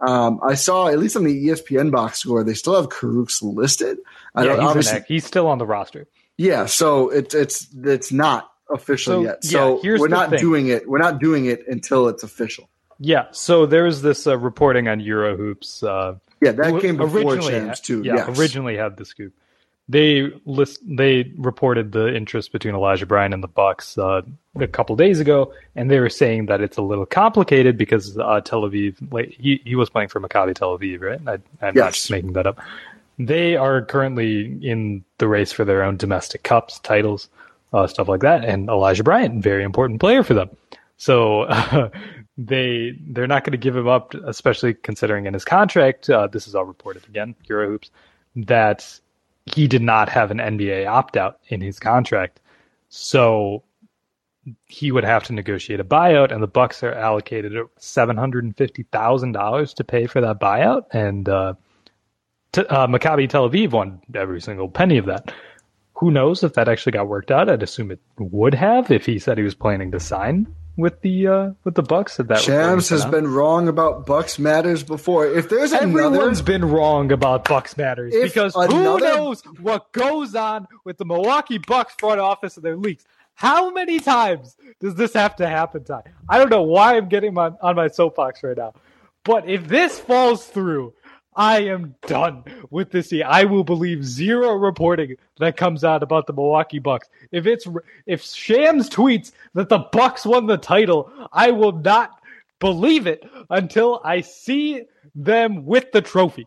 I saw, at least on the ESPN box score, they still have Karuk's listed. He's still on the roster. Yeah, so it's not official yet. So we're not doing it. We're not doing it until it's official. Yeah, so there's this reporting on Eurohoops. That came before Shams too. Yeah, yes. Originally had the scoop. They reported the interest between Elijah Bryant and the Bucks a couple days ago, and they were saying that it's a little complicated because Tel Aviv, he was playing for Maccabi Tel Aviv, right? I'm not just making that up. They are currently in the race for their own domestic cups, titles, stuff like that, and Elijah Bryant, very important player for them. So they're not going to give him up, especially considering in his contract, this is all reported again, Eurohoops, that he did not have an NBA opt-out in his contract. So he would have to negotiate a buyout, and the Bucks are allocated $750,000 to pay for that buyout, and Maccabi Tel Aviv won every single penny of that. Who knows if that actually got worked out? I'd assume it would have if he said he was planning to sign with the Bucks. Shams has been wrong about Bucks matters before. If there's everyone's been wrong about Bucks matters because who knows what goes on with the Milwaukee Bucks front office and their leaks. How many times does this have to happen? I don't know why I'm getting on my soapbox right now, but if this falls through, I am done with this year. I will believe zero reporting that comes out about the Milwaukee Bucks. If Shams tweets that the Bucks won the title, I will not believe it until I see them with the trophy.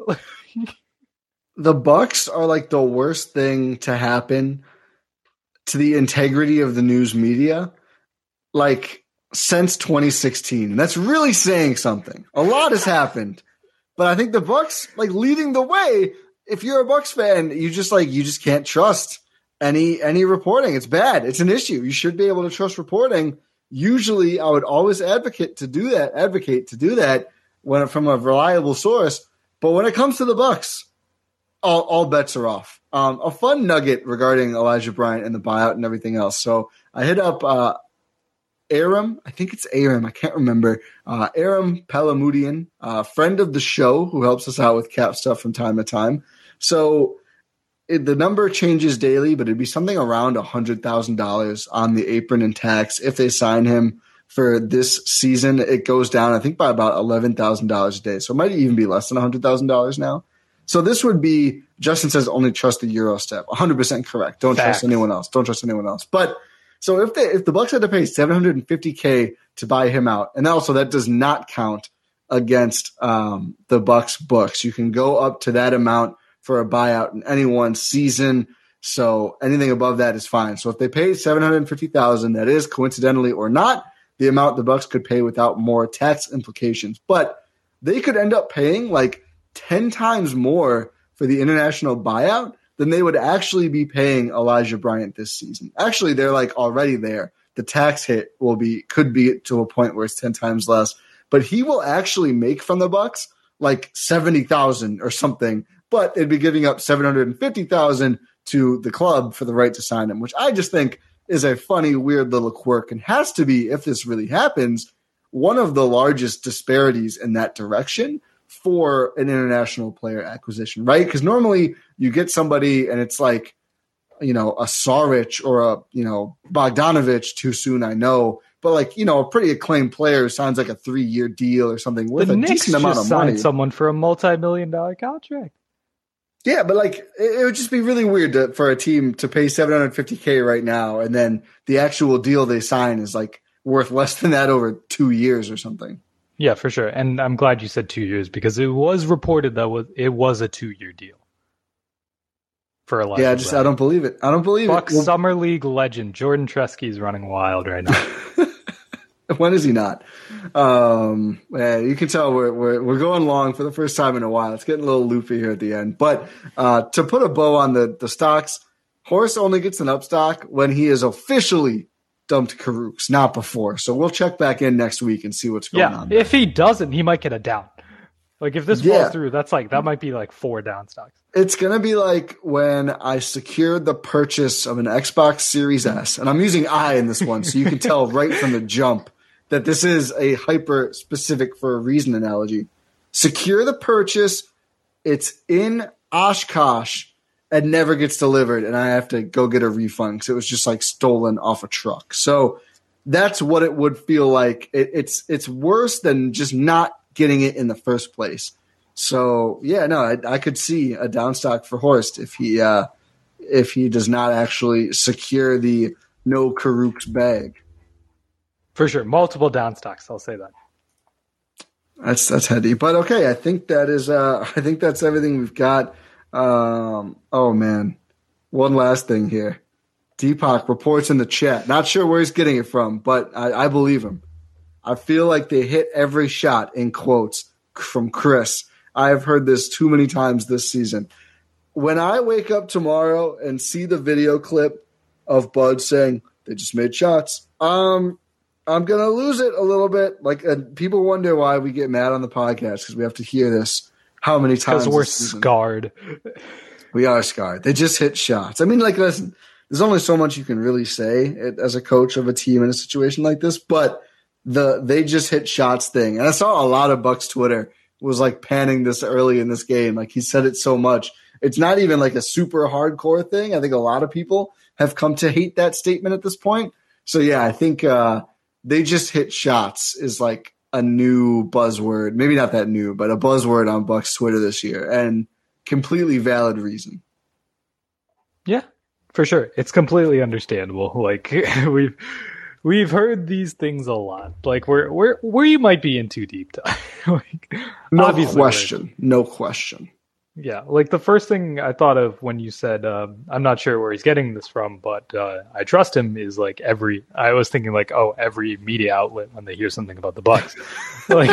The Bucks are like the worst thing to happen to the integrity of the news media, like since 2016. And that's really saying something. A lot has happened. But I think the Bucks, leading the way, if you're a Bucks fan, you just can't trust any reporting. It's bad. It's an issue. You should be able to trust reporting. Usually I would always advocate to do that when from a reliable source. But when it comes to the Bucks, all bets are off. A fun nugget regarding Elijah Bryant and the buyout and everything else. So I hit up Aram, I think it's Aram, I can't remember. Aram Palamudian, friend of the show who helps us out with cap stuff from time to time. So the number changes daily, but it'd be something around $100,000 on the apron and tax. If they sign him for this season, it goes down, I think, by about $11,000 a day. So it might even be less than $100,000 now. So this would be, Justin says only trust the Euro step. 100% correct. Don't trust anyone else. But so if the Bucks had to pay $750K to buy him out, and also that does not count against the Bucks books. You can go up to that amount for a buyout in any one season. So anything above that is fine. So if they pay $750,000, that is coincidentally or not the amount the Bucks could pay without more tax implications. But they could end up paying 10 times more for the international buyout than they would actually be paying Elijah Bryant this season. Actually, they're already there. The tax hit could be to a point where it's 10 times less, but he will actually make from the Bucks $70,000 or something, but they'd be giving up $750,000 to the club for the right to sign him, which I just think is a funny, weird little quirk and has to be, if this really happens, one of the largest disparities in that direction for an international player acquisition, right? Because normally you get somebody and it's a Saric or a, Bogdanovich too soon, I know, but a pretty acclaimed player who signs a 3-year deal or something with a decent amount of money. Signed someone for a multi-million-dollar contract. Yeah, but it would just be really weird for a team to pay $750K right now, and then the actual deal they sign is worth less than that over 2 years or something. Yeah, for sure. And I'm glad you said 2 years because it was reported that it was a 2-year deal. For Elijah Bryant. I don't believe it. Bucks Summer League legend Jordan Tresky is running wild right now. When is he not? You can tell we're going long for the first time in a while. It's getting a little loopy here at the end. But to put a bow on the stocks, Horace only gets an up stock when he is officially dumped Karuk's, not before. So we'll check back in next week and see what's going on. If he doesn't, he might get a down. If this falls through, that might be 4 down stocks. It's going to be like when I secured the purchase of an Xbox Series S, and I'm using I in this one, so you can tell right from the jump that this is a hyper specific for a reason analogy. secure the purchase. It's in Oshkosh and never gets delivered, and I have to go get a refund because it was just like stolen off a truck. So that's what it would feel like. It's worse than just not getting it in the first place. So yeah, no, I could see a downstock for Horst if he does not actually secure the no Karuk's bag. For sure, multiple downstocks. I'll say that. That's heady, but okay. I think that is. I think that's everything we've got. Oh man, one last thing here. Deepak reports in the chat. Not sure where he's getting it from, but I believe him. I feel like they hit every shot in quotes from Chris. I have heard this too many times this season. When I wake up tomorrow and see the video clip of Bud saying they just made shots, I'm going to lose it a little bit. Like people wonder why we get mad on the podcast because we have to hear this how many times. Because we're scarred. We are scarred. They just hit shots. I mean, like, listen, there's only so much you can really say as a coach of a team in a situation like this, but they just hit shots thing. And I saw a lot of Bucks Twitter was like panning this early in this game. Like he said it so much. It's not even like a super hardcore thing. I think a lot of people have come to hate that statement at this point. So yeah, I think they just hit shots is like a new buzzword. Maybe not that new, but a buzzword on Bucks Twitter this year, and completely valid reason. Yeah, for sure. It's completely understandable. Like we've heard these things a lot. Like where you might be in too deep dive. Like, no question. Yeah, like the first thing I thought of when you said, I'm not sure where he's getting this from, but I trust him is like I was thinking like, oh, every media outlet when they hear something about the Bucks. Like,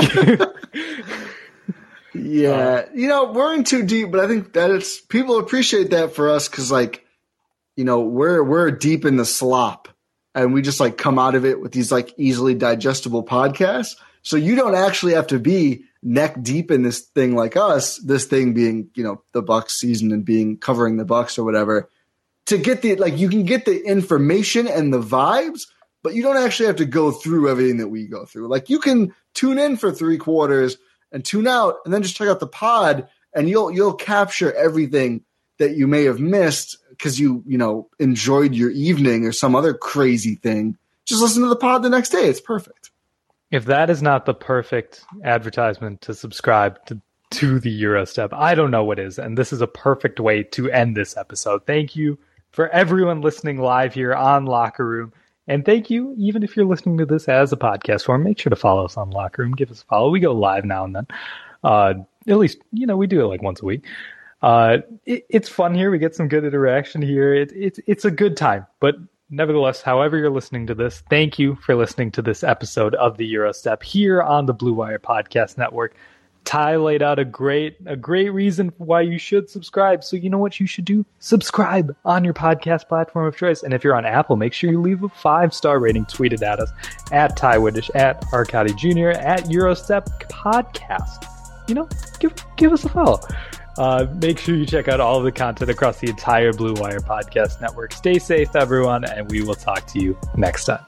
yeah, we're in too deep, but I think that people appreciate that for us because like, we're deep in the slop and we just like come out of it with these like easily digestible podcasts. So you don't actually have to be neck deep in this thing like us, this thing being, the Bucks season and covering the Bucks or whatever, to get you can get the information and the vibes, but you don't actually have to go through everything that we go through. Like you can tune in for 3 quarters and tune out and then just check out the pod and you'll capture everything that you may have missed because you enjoyed your evening or some other crazy thing. Just listen to the pod the next day. It's perfect. If that is not the perfect advertisement to subscribe to the Eurostep, I don't know what is. And this is a perfect way to end this episode. Thank you for everyone listening live here on Locker Room. And thank you, even if you're listening to this as a podcast form, make sure to follow us on Locker Room. Give us a follow. We go live now and then. At least, we do it like once a week. It's fun here. We get some good interaction here. It's a good time. But nevertheless, however you're listening to this, thank you for listening to this episode of the Eurostep here on the Blue Wire Podcast Network. Ty laid out a great reason why you should subscribe. So you know what you should do? Subscribe on your podcast platform of choice. And if you're on Apple, make sure you leave a 5-star rating. Tweet it at us, at Ty Widdish, at Arcadi Jr., at Eurostep Podcast. Give us a follow. Make sure you check out all of the content across the entire Blue Wire Podcast Network. Stay safe, everyone, and we will talk to you next time.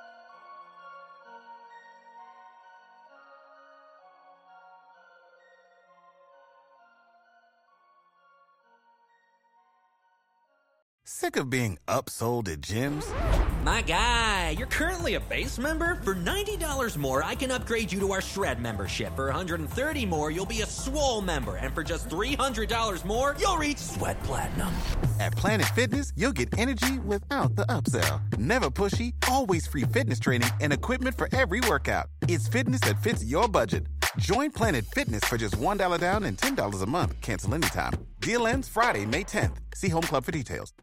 Sick of being upsold at gyms? My guy, you're currently a base member? For $90 more, I can upgrade you to our Shred membership. For $130 more, you'll be a Swole member. And for just $300 more, you'll reach Sweat Platinum. At Planet Fitness, you'll get energy without the upsell. Never pushy, always free fitness training and equipment for every workout. It's fitness that fits your budget. Join Planet Fitness for just $1 down and $10 a month. Cancel anytime. Deal ends Friday, May 10th. See Home Club for details.